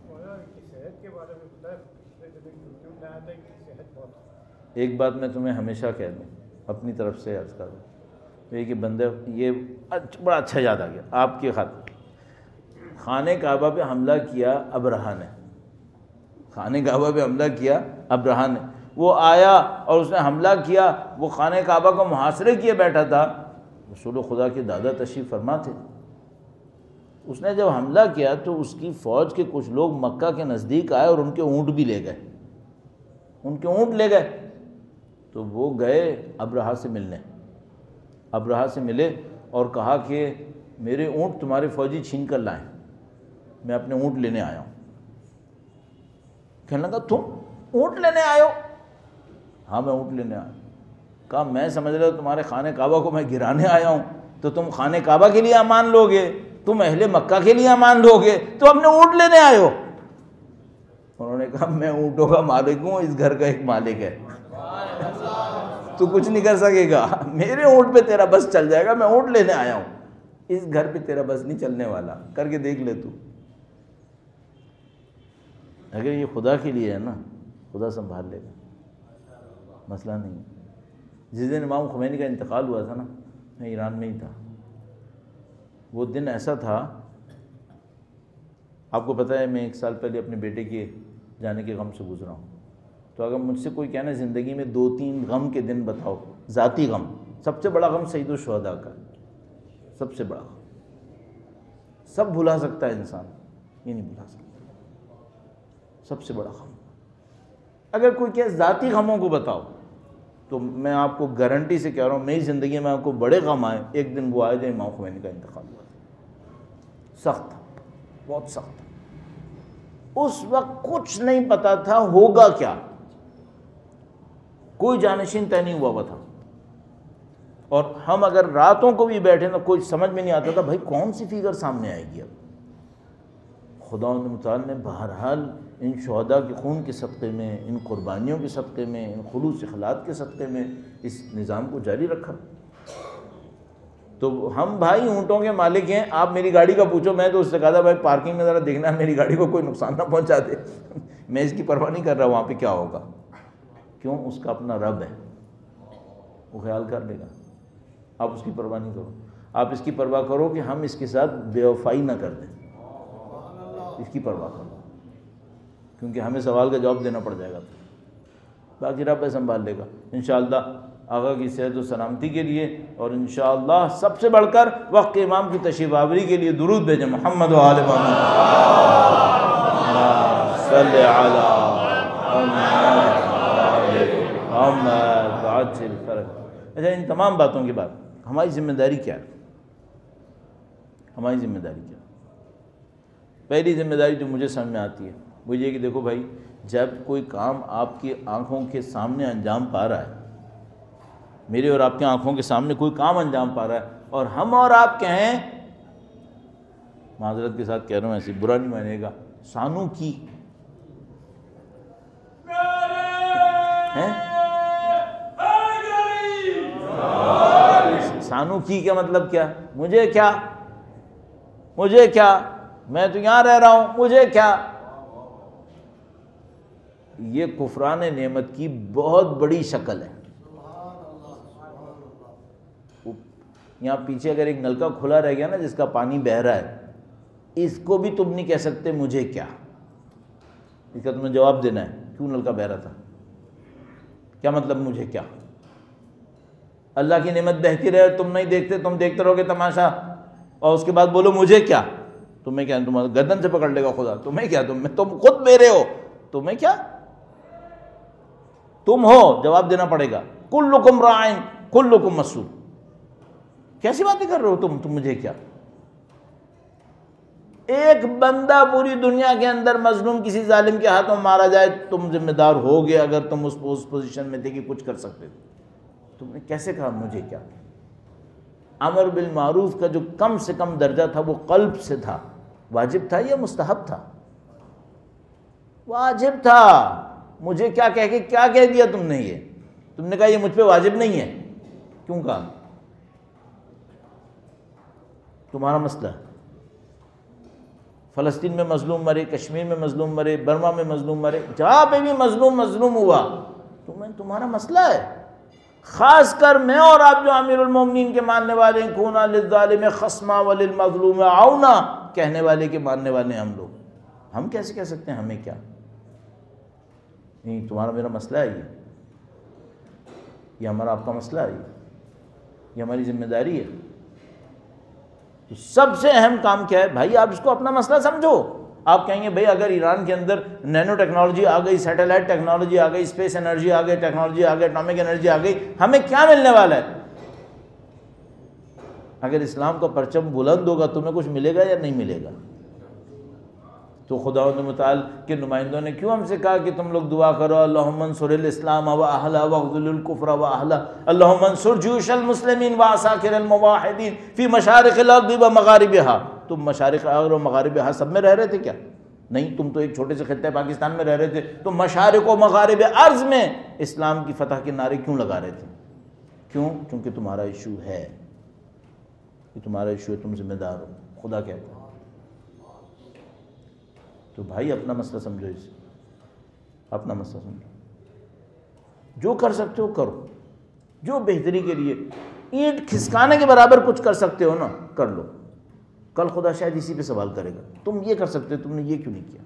Speaker 1: ایک بات میں تمہیں ہمیشہ کہہ دوں، اپنی طرف سے عرض کر دوں، یہ کہ بندے یہ بڑا اچھا یاد آ گیا آپ کی خاطر. خانہ کعبہ پہ حملہ کیا ابرہہ نے، خانہ کعبہ پہ حملہ کیا ابرہہ نے. وہ آیا اور اس نے حملہ کیا، وہ خانہ کعبہ کو محاصرے کیے بیٹھا تھا. رسول خدا کے دادا تشریف فرما تھے. اس نے جب حملہ کیا تو اس کی فوج کے کچھ لوگ مکہ کے نزدیک آئے اور ان کے اونٹ بھی لے گئے، ان کے اونٹ لے گئے. تو وہ گئے ابرہہ سے ملنے، ابرہہ سے ملے اور کہا کہ میرے اونٹ تمہارے فوجی چھین کر لائیں، میں اپنے اونٹ لینے آیا ہوں. کہنے لگا تم اونٹ لینے آئے ہو؟ ہاں میں اونٹ لینے آیا. کہا میں سمجھ رہا ہوں تمہارے خانہ کعبہ کو میں گرانے آیا ہوں، تو تم خانہ کعبہ کے لیے امان لوگے، تم اہل مکہ کے لیے امان لوگے، تو اپنے اونٹ لینے آئے ہو. انہوں نے کہا میں اونٹوں کا مالک ہوں، اس گھر کا ایک مالک ہے، تو کچھ نہیں کر سکے گا. میرے اونٹ پہ تیرا بس چل جائے گا، میں اونٹ لینے آیا ہوں، اس گھر پہ تیرا بس نہیں چلنے والا، کر کے دیکھ لے تو. اگر یہ خدا کے لیے ہے نا، خدا سنبھال لے گا، مسئلہ نہیں. جس دن امام خمینی کا انتقال ہوا تھا نا، میں ایران میں ہی تھا. وہ دن ایسا تھا، آپ کو پتہ ہے میں 1 سال پہلے اپنے بیٹے کے جانے کے غم سے گزرا ہوں. تو اگر مجھ سے کوئی کہنا زندگی میں 2-3 غم کے دن بتاؤ، ذاتی غم، سب سے بڑا غم سید الشہداء کا، سب سے بڑا غم. سب بھلا سکتا ہے انسان، یہ نہیں بھلا سکتا. سب سے بڑا غم. اگر کوئی کہ ذاتی غموں کو بتاؤ تو میں آپ کو گارنٹی سے کہہ رہا ہوں میری زندگی میں آپ کو بڑے غم آئے. ایک دن وہ آئے تھے امام خمینی کا انتقال ہوا تھا. سخت تھا، بہت سخت تھا. اس وقت کچھ نہیں پتا تھا ہوگا کیا، کوئی جانشین طے نہیں ہوا تھا. اور ہم اگر راتوں کو بھی بیٹھے تو کوئی سمجھ میں نہیں آتا تھا بھائی کون سی فگر سامنے آئے گی. اب خدا متعال نے بہرحال ان شہداء کے خون کے صدقے میں، ان قربانیوں کے صدقے میں، ان خلوص اخلاق کے صدقے میں اس نظام کو جاری رکھا. تو ہم بھائی اونٹوں کے مالک ہیں. آپ میری گاڑی کا پوچھو، میں تو اس سے کہا تھا بھائی پارکنگ میں ذرا دیکھنا میری گاڑی کو کوئی نقصان نہ پہنچا دے. میں اس کی پرواہ نہیں کر رہا وہاں پہ کیا ہوگا. کیوں؟ اس کا اپنا رب ہے، وہ خیال کر لے گا. آپ اس کی پرواہ نہیں کرو. آپ اس کی پرواہ کرو کہ ہم اس کے ساتھ بے وفائی نہ کر دیں. اس کی پرواہ کرو، کیونکہ ہمیں سوال کا جواب دینا پڑ جائے گا. باقی رب سنبھال لے گا انشاءاللہ. آقا کی صحت و سلامتی کے لیے اور انشاءاللہ سب سے بڑھ کر وقت کے امام کی تشریف آوری کے لیے درود بھیجیں. محمد و آل محمد صلی علی محمد عجل فرج. اچھا، ان تمام باتوں کے بعد ہماری ذمہ داری کیا ہے؟ ہماری ذمہ داری کیا ہے؟ پہلی ذمہ داری جو مجھے سمجھ میں آتی ہے وہ یہ کہ دیکھو بھائی، جب کوئی کام آپ کی آنکھوں کے سامنے انجام پا رہا ہے، میری اور آپ کی آنکھوں کے سامنے کوئی کام انجام پا رہا ہے، اور ہم اور آپ کہیں، معذرت کے ساتھ کہہ رہا ہوں ایسی برا نہیں مانے گا، سانو کی سانو کی کیا مطلب؟ کیا مجھے کیا میں تو یہاں رہ رہا ہوں، مجھے کیا؟ یہ کفران نعمت کی بہت بڑی شکل ہے۔ یہاں پیچھے اگر ایک نلکا کھلا رہ گیا نا جس کا پانی بہہ رہا ہے، اس کو بھی تم نہیں کہہ سکتے مجھے کیا، اس کا تمہیں جواب دینا ہے کیوں نلکا بہہ رہا تھا، کیا مطلب مجھے کیا؟ اللہ کی نعمت بہتی رہے تم نہیں دیکھتے، تم دیکھتے رہو گے تماشا، اور اس کے بعد بولو مجھے کیا؟ تمہیں کیا؟ تمہارا گردن سے پکڑ لے گا خدا، تمہیں کیا؟ تم خود میرے ہو، تمہیں کیا؟ تم ہو، جواب دینا پڑے گا۔ کلکم راعٍ کلکم مسئول۔ کیسی باتیں کر رہے ہو تم مجھے کیا؟ ایک بندہ پوری دنیا کے اندر مظلوم کسی ظالم کے ہاتھوں مارا جائے تم ذمہ دار ہو گے، اگر تم اس پوزیشن میں تھے کہ کچھ کر سکتے تھے، تم نے کیسے کہا مجھے کیا؟ امر بالمعروف کا جو کم سے کم درجہ تھا وہ قلب سے تھا، واجب تھا یا مستحب تھا؟ واجب تھا۔ مجھے کیا کہہ کے کیا کہہ دیا تم نے؟ یہ تم نے کہا یہ مجھ پہ واجب نہیں ہے، کیوں کہا؟ تمہارا مسئلہ ہے۔ فلسطین میں مظلوم مرے، کشمیر میں مظلوم مرے، برما میں مظلوم مرے، جہاں پہ بھی مظلوم ہوا، تمہارا مسئلہ ہے۔ خاص کر میں اور آپ جو امیر المومنین کے ماننے والے ہیں، کھونا للظالم خصما وللمظلوم عونا کہنے والے کے ماننے والے ہیں ہم لوگ، ہم کیسے کہہ سکتے ہیں ہمیں کیا؟ نہیں، تمہارا میرا مسئلہ ہے، یہ ہمارا آپ کا مسئلہ ہے، یہ ہماری ذمہ داری ہے۔ سب سے اہم کام کیا ہے بھائی؟ آپ اس کو اپنا مسئلہ سمجھو۔ آپ کہیں گے بھائی اگر ایران کے اندر نینو ٹیکنالوجی آ گئی، سیٹلائٹ ٹیکنالوجی آ گئی، اسپیس انرجی آ گئی، ٹیکنالوجی آ گئی، اٹامک انرجی آ گئی، ہمیں کیا ملنے والا ہے؟ اگر اسلام کا پرچم بلند ہوگا تمہیں کچھ ملے گا یا نہیں ملے گا؟ تو خداوند متعال کے نمائندوں نے کیوں ہم سے کہا کہ تم لوگ دعا کرو اللہم انصر الاسلام واہلہ واخذل الکفر واہلہ، اللہم انصر جیوش المسلمین وعساکر الموحدین فی مشارق الارض ومغاربہا۔ تم مشارق و مغاربہا سب میں رہ رہے تھے کیا؟ نہیں، تم تو ایک چھوٹے سے خطہ پاکستان میں رہ رہے تھے، تم مشارق و مغارب ارض میں اسلام کی فتح کے نعرے کیوں لگا رہے تھے؟ کیوں؟ کیونکہ تمہارا ایشو ہے، کہ تمہارا ایشو ہے، تم ذمہ دار ہو، خدا کہتا ہے۔ تو بھائی اپنا مسئلہ سمجھو، اسے اپنا مسئلہ سمجھو، جو کر سکتے ہو کرو، جو بہتری کے لیے اینٹ کھسکانے کے برابر کچھ کر سکتے ہو نا کر لو، کل خدا شاید اسی پہ سوال کرے گا، تم یہ کر سکتے تم نے یہ کیوں نہیں کیا؟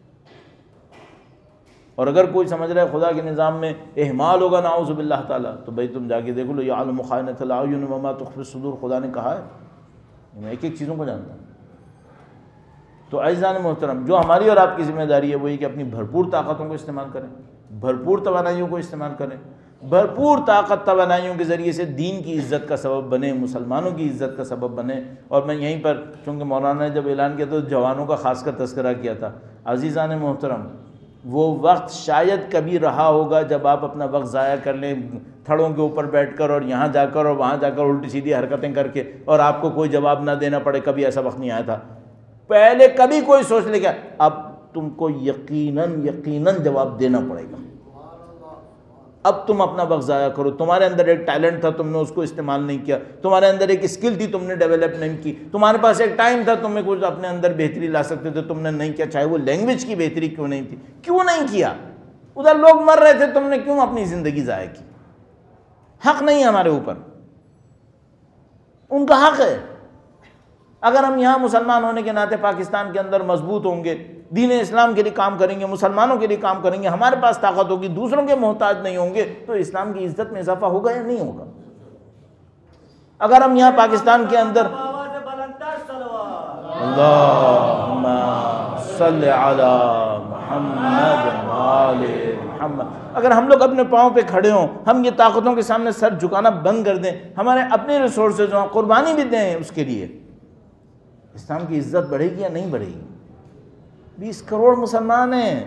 Speaker 1: اور اگر کوئی سمجھ رہا ہے خدا کے نظام میں اہمال ہوگا نعوذ باللہ تعالیٰ، تو بھائی تم جا کے دیکھو لو یعلم خائنۃ الاعین وما تخفی الصدور، خدا نے کہا ہے، میں ایک ایک چیزوں کو جانتا ہوں۔ تو عزیزان محترم، جو ہماری اور آپ کی ذمہ داری ہے وہ یہ کہ اپنی بھرپور طاقتوں کو استعمال کریں، بھرپور توانائیوں کو استعمال کریں، بھرپور طاقت توانائیوں کے ذریعے سے دین کی عزت کا سبب بنے، مسلمانوں کی عزت کا سبب بنے۔ اور میں یہیں پر، چونکہ مولانا نے جب اعلان کیا تو جوانوں کا خاص کر تذکرہ کیا تھا، عزیزان محترم وہ وقت شاید کبھی رہا ہوگا جب آپ اپنا وقت ضائع کر لیں تھڑوں کے اوپر بیٹھ کر، اور یہاں جا کر اور وہاں جا کر الٹی سیدھی حرکتیں کر کے، اور آپ کو کوئی جواب نہ دینا پڑے، کبھی ایسا وقت نہیں آیا تھا۔ پہلے کبھی کوئی سوچ لے گا، اب تم کو یقیناً جواب دینا پڑے گا۔ اب تم اپنا وقت ضائع کرو، تمہارے اندر ایک ٹیلنٹ تھا تم نے اس کو استعمال نہیں کیا، تمہارے اندر ایک اسکل تھی تم نے ڈیولپ نہیں کی، تمہارے پاس ایک ٹائم تھا تمہیں کچھ اپنے اندر بہتری لا سکتے تھے، تم نے نہیں کیا، چاہے وہ لینگویج کی بہتری کیوں نہیں تھی، کیوں نہیں کیا؟ ادھر لوگ مر رہے تھے، تم نے کیوں اپنی زندگی ضائع کی؟ حق نہیں ہے ہمارے اوپر، ان کا حق ہے۔ اگر ہم یہاں مسلمان ہونے کے ناطے پاکستان کے اندر مضبوط ہوں گے، دین اسلام کے لیے کام کریں گے، مسلمانوں کے لیے کام کریں گے، ہمارے پاس طاقت ہوگی، دوسروں کے محتاج نہیں ہوں گے، تو اسلام کی عزت میں اضافہ ہوگا یا نہیں ہوگا؟ اگر ہم یہاں پاکستان کے اندر اللہم صلی علی محمد وآل محمد، اگر ہم لوگ اپنے پاؤں پہ کھڑے ہوں، ہم یہ طاقتوں کے سامنے سر جھکانا بند کر دیں، ہمارے اپنے ریسورسز ہوں، قربانی بھی دیں اس کے لیے، اسلام کی عزت بڑھے گی یا نہیں بڑھے گی؟ 20 کروڑ مسلمان ہیں،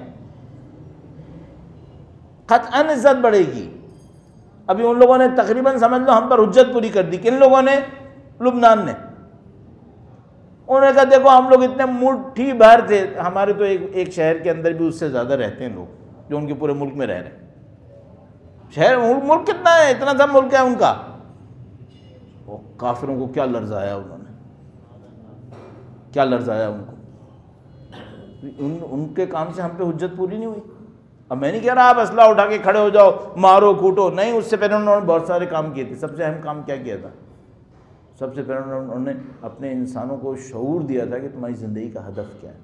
Speaker 1: قطعاً عزت بڑھے گی۔ ابھی ان لوگوں نے تقریباً سمجھ لو ہم پر حجت پوری کر دی، کن لوگوں نے؟ لبنان نے۔ انہوں نے کہا دیکھو ہم لوگ اتنے مٹھی بھر تھے، ہمارے تو ایک شہر کے اندر بھی اس سے زیادہ رہتے ہیں لوگ جو ان کے پورے ملک میں رہ رہے ہیں۔ شہر ملک کتنا ہے؟ اتنا سا ملک ہے ان کا۔ وہ کافروں کو کیا لرزایا انہوں نے، کیا لرزایا ان کو، ان کے کام سے ہم پہ حجت پوری نہیں ہوئی. اب میں نہیں کہہ رہا آپ اسلحہ اٹھا کے کھڑے ہو جاؤ مارو کوٹو، نہیں، اس سے پہلے انہوں نے بہت سارے کام کیے تھے. سب سے اہم کام کیا کیا تھا؟ سب سے پہلے انہوں نے اپنے انسانوں کو شعور دیا تھا کہ تمہاری زندگی کا ہدف کیا ہے.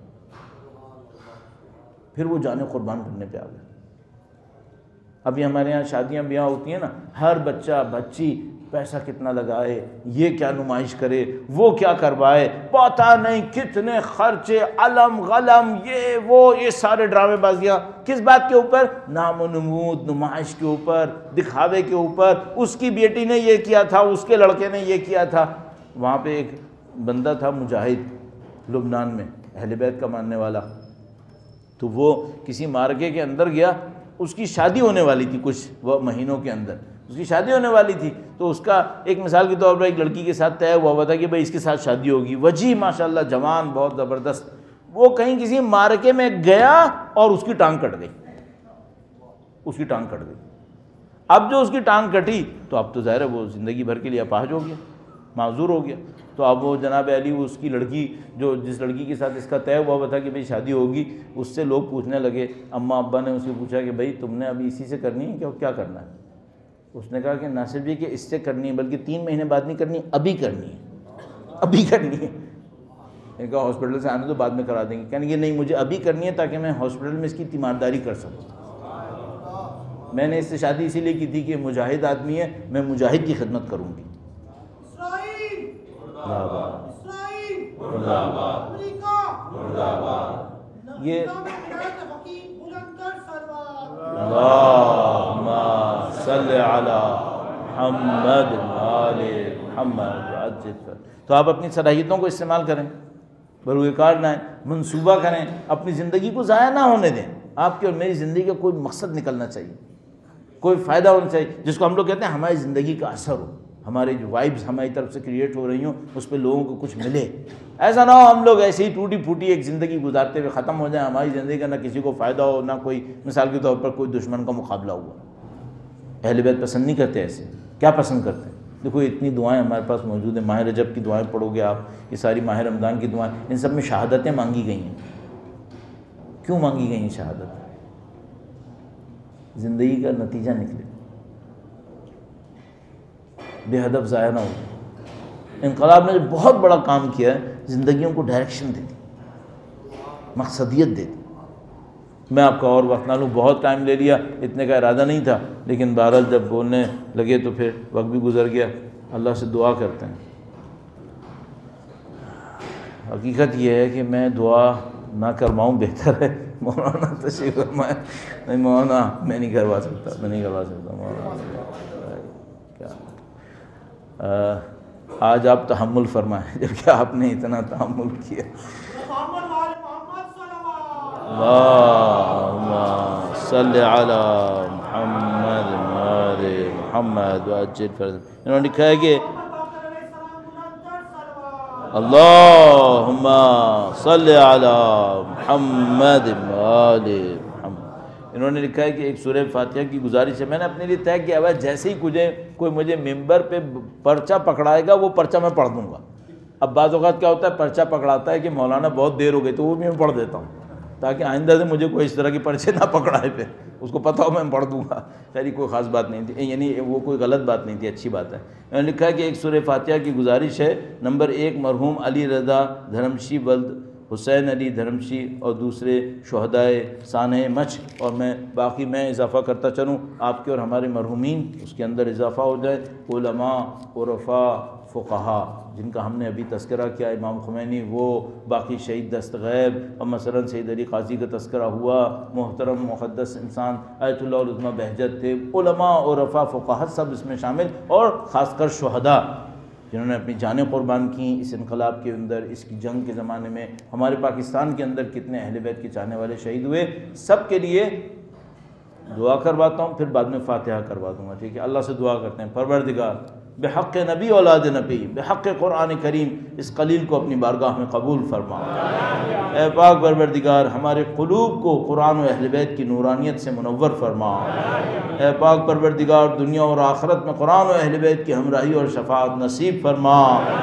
Speaker 1: پھر وہ جانیں قربان کرنے پہ آ گئے. ابھی ہمارے یہاں شادیاں بیاہ ہوتی ہیں نا، ہر بچہ بچی پیسہ کتنا لگائے، یہ کیا نمائش کرے، وہ کیا کروائے، پتہ نہیں کتنے خرچے، علم غلم، یہ سارے ڈرامے بازیاں. کس بات کے اوپر؟ نام و نمود، نمائش کے اوپر، دکھاوے کے اوپر. اس کی بیٹی نے یہ کیا تھا، اس کے لڑکے نے یہ کیا تھا. وہاں پہ ایک بندہ تھا مجاہد لبنان میں، اہل بیت کا ماننے والا. تو وہ کسی مارکے کے اندر گیا، اس کی شادی ہونے والی تھی کچھ وہ مہینوں کے اندر، اس کی شادی ہونے والی تھی. تو اس کا ایک مثال کے طور پر ایک لڑکی کے ساتھ طے ہوا تھا کہ بھائی اس کے ساتھ شادی ہوگی. وجیح ماشاءاللہ جوان، بہت زبردست. وہ کہیں کسی مارکے میں گیا اور اس کی ٹانگ کٹ گئی. اس کی ٹانگ کٹ گئی. اب جو اس کی ٹانگ کٹی تو اب تو ظاہر ہے وہ زندگی بھر کے لیے اپاہج ہو گیا، معذور ہو گیا. تو اب وہ جناب علی اس کی لڑکی جس لڑکی کے ساتھ اس کا طے ہوا تھا کہ بھئی شادی ہوگی، اس سے لوگ پوچھنے لگے. اماں ابا نے اس سے پوچھا کہ بھئی تم نے ابھی اسی سے کرنی ہے کیا کرنا ہے؟ اس نے کہا کہ نہ صرف یہ کہ اس سے کرنی ہے بلکہ 3 مہینے بعد نہیں کرنی، ابھی کرنی ہے، ابھی کرنی ہے. میں کہا ہاسپٹل سے آنے تو بعد میں کرا دیں گے. کہنے کہ نہیں مجھے ابھی کرنی ہے تاکہ میں ہاسپٹل میں اس کی تیمارداری کر سکوں. میں نے اس سے شادی اسی لیے کی تھی کہ مجاہد آدمی ہے، میں مجاہد کی خدمت کروں گی. یہ اللہم صلی علی محمد آل محمد. تو آپ اپنی صلاحیتوں کو استعمال کریں، بروئے کار نہ منصوبہ کریں، اپنی زندگی کو ضائع نہ ہونے دیں. آپ کی اور میری زندگی کا کوئی مقصد نکلنا چاہیے، کوئی فائدہ ہونا چاہیے، جس کو ہم لوگ کہتے ہیں ہماری زندگی کا اثر ہو، ہمارے جو وائبز ہماری طرف سے کریٹ ہو رہی ہوں اس پہ لوگوں کو کچھ ملے. ایسا نہ ہو ہم لوگ ایسے ہی ٹوٹی پھوٹی ایک زندگی گزارتے ہوئے ختم ہو جائیں، ہماری زندگی کا نہ کسی کو فائدہ ہو نہ کوئی مثال کے طور پر کوئی دشمن کا مقابلہ ہوا. اہل بیت پسند نہیں کرتے ایسے. کیا پسند کرتے ہیں؟ دیکھو اتنی دعائیں ہمارے پاس موجود ہیں. ماہ رجب کی دعائیں پڑھو گے آپ، یہ ساری ماہ رمضان کی دعائیں، ان سب میں شہادتیں مانگی گئی ہیں. کیوں مانگی گئی ہیں شہادت؟ زندگی کا نتیجہ نکلے، بے ہدف ضائع نہ ہو. انقلاب نے بہت بڑا کام کیا ہے، زندگیوں کو ڈائریکشن دے دی، مقصدیت دے دی. میں آپ کا اور وقت نہ لوں، بہت ٹائم لے لیا، اتنے کا ارادہ نہیں تھا، لیکن بہرحال جب بولنے لگے تو پھر وقت بھی گزر گیا. اللہ سے دعا کرتے ہیں. حقیقت یہ ہے کہ میں دعا نہ کرواؤں بہتر ہے. مولانا تشریف فرمائے. نہیں مولانا میں نہیں کروا سکتا، مولانا کیا آج آپ تحمل فرمائیں جبکہ آپ نے اتنا تحمل کیا. اللہم صلی علی محمد وآل محمد وعجل فرج. انہوں نے لکھا ہے کہ اللہم صلی علی محمد وآل محمد. انہوں نے لکھا ہے کہ ایک سورہ فاتحہ کی گزارش ہے. میں نے اپنے لیے طے کیا ہوا ہے جیسے ہی کوئی مجھے ممبر پہ پرچہ پکڑائے گا وہ پرچہ میں پڑھ دوں گا. اب بعض اوقات کیا ہوتا ہے پرچہ پکڑاتا ہے کہ مولانا بہت دیر ہو گئی تو وہ بھی میں پڑھ دیتا ہوں تاکہ آئندہ سے مجھے کوئی اس طرح کے پرچے نہ پکڑائے. پھر اس کو پتہ ہو میں پڑھ دوں گا. خیر کوئی خاص بات نہیں تھی، یعنی وہ کوئی غلط بات نہیں تھی، اچھی بات ہے. میں نے لکھا ہے کہ ایک سورہ فاتحہ کی گزارش ہے. نمبر 1 مرحوم علی رضا دھرمشی ولد حسین علی دھرمشی اور دوسرے شہدائے سانحہ مچھ، اور باقی میں اضافہ کرتا چلوں آپ کے اور ہمارے مرحومین اس کے اندر اضافہ ہو جائے. علماء، عرفاء، فقہا جن کا ہم نے ابھی تذکرہ کیا، امام خمینی، وہ باقی شہید دستغیب، اور مثلا سید علی قاضی کا تذکرہ ہوا، محترم مقدس انسان آیت اللہ العظمیٰ بہجت تھے، علماء، عرفاء، فقہا سب اس میں شامل، اور خاص کر شہداء جنہوں نے اپنی جانیں قربان کیں اس انقلاب کے اندر، اس کی جنگ کے زمانے میں. ہمارے پاکستان کے اندر کتنے اہل بیت کے چاہنے والے شہید ہوئے. سب کے لیے دعا کرواتا ہوں، پھر بعد میں فاتحہ کروا دوں گا. ٹھیک ہے، اللہ سے دعا کرتے ہیں پروردگار بحق نبی اولاد نبی، بحق قرآن کریم اس قلیل کو اپنی بارگاہ میں قبول فرما. اے پاک پروردگار ہمارے قلوب کو قرآن و اہل بیت کی نورانیت سے منور فرما. اے پاک پروردگار دنیا اور آخرت میں قرآن و اہل بیت کی ہمراہی اور شفاعت نصیب فرما.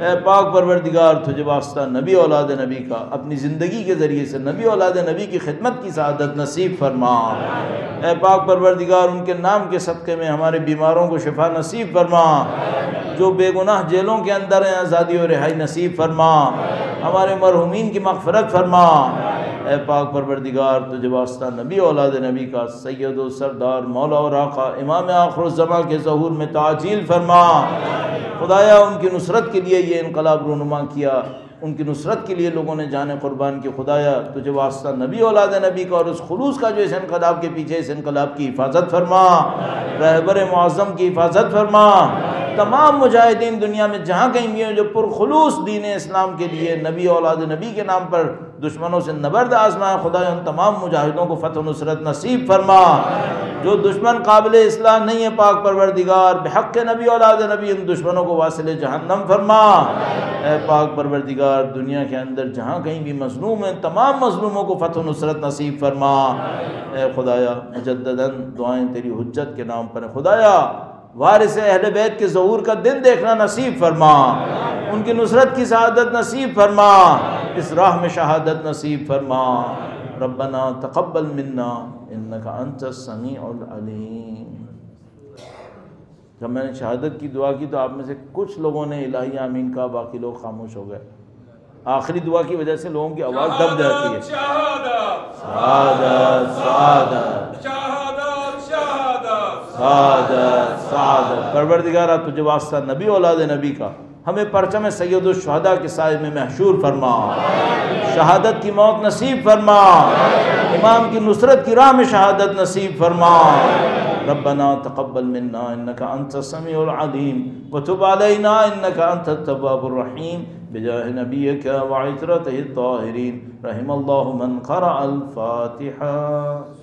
Speaker 1: اے پاک پروردگار تجھے واسطہ نبی اولاد نبی کا اپنی زندگی کے ذریعے سے نبی اولاد نبی کی خدمت کی سعادت نصیب فرما۔ اے پاک پروردگار ان کے نام کے صدقے میں ہمارے بیماروں کو شفا نصیب فرما، جو بے گناہ جیلوں کے اندر ہیں آزادی و رہائی نصیب فرما، ہمارے مرحومین کی مغفرت فرما۔ اے پاک پروردگار تجھے واسطہ نبی اولاد نبی کا سید و سردار مولا اور آقا امام آخر الزماں کے ظہور میں تعجیل فرما۔ خدایا ان کی نصرت کے لیے یہ انقلاب رونما کیا، ان کی نصرت کے لیے لوگوں نے جانیں قربان کی۔ خدایا تجھے واسطہ نبی اولاد نبی کا اور اس خلوص کا جو اس انقلاب کے پیچھے اس انقلاب کی حفاظت فرما، رہبر معظم کی حفاظت فرما، تمام مجاہدین دنیا میں جہاں کہیں بھی ہیں جو پرخلوص دین اسلام کے لیے نبی اولاد نبی کے نام پر دشمنوں سے نبرد آزمائے، خدایا ان تمام مجاہدوں کو فتح و نصرت نصیب فرما۔ جو دشمن قابل اصلاح نہیں ہے پاک پروردگار بحق نبی اولاد نبی ان دشمنوں کو واصل جہنم فرما۔ اے پاک پروردگار دنیا کے اندر جہاں کہیں بھی مظلوم ہیں تمام مظلوموں کو فتح و نصرت نصیب فرما۔ اے خدایا مجدداً دعائیں تیری حجت کے نام پر ہیں، خدایا وارث اہل بیت کے ظہور کا دن دیکھنا نصیب فرما، ان کی نصرت کی سعادت نصیب فرما، اس راہ میں شہادت نصیب فرما۔ ربنا تقبل منا انک انت السمیع العلیم۔ جب میں نے شہادت کی دعا کی تو آپ میں سے کچھ لوگوں نے الہی آمین کہا، باقی لوگ خاموش ہو گئے۔ آخری دعا کی وجہ سے لوگوں کی آواز دب جاتی ہے۔
Speaker 2: شہادت
Speaker 1: سعادت سعادت
Speaker 2: شہادت شہادت
Speaker 1: سعادت سعادت۔ پروردگارہ تجھے واسطہ نبی اولاد نبی کا ہمیں پرچم سید الشہداء کے سائے میں محشور فرما، شہادت کی موت نصیب فرما، امام کی نصرت کی راہ میں شہادت نصیب فرما۔ ربنا تقبل منا انک انت السمیع العلیم وتب علینا انک انت التواب الرحیم بجاہ نبیک وعترتہ الطاہرین۔ رحم اللہ من قرأ الفاتحہ۔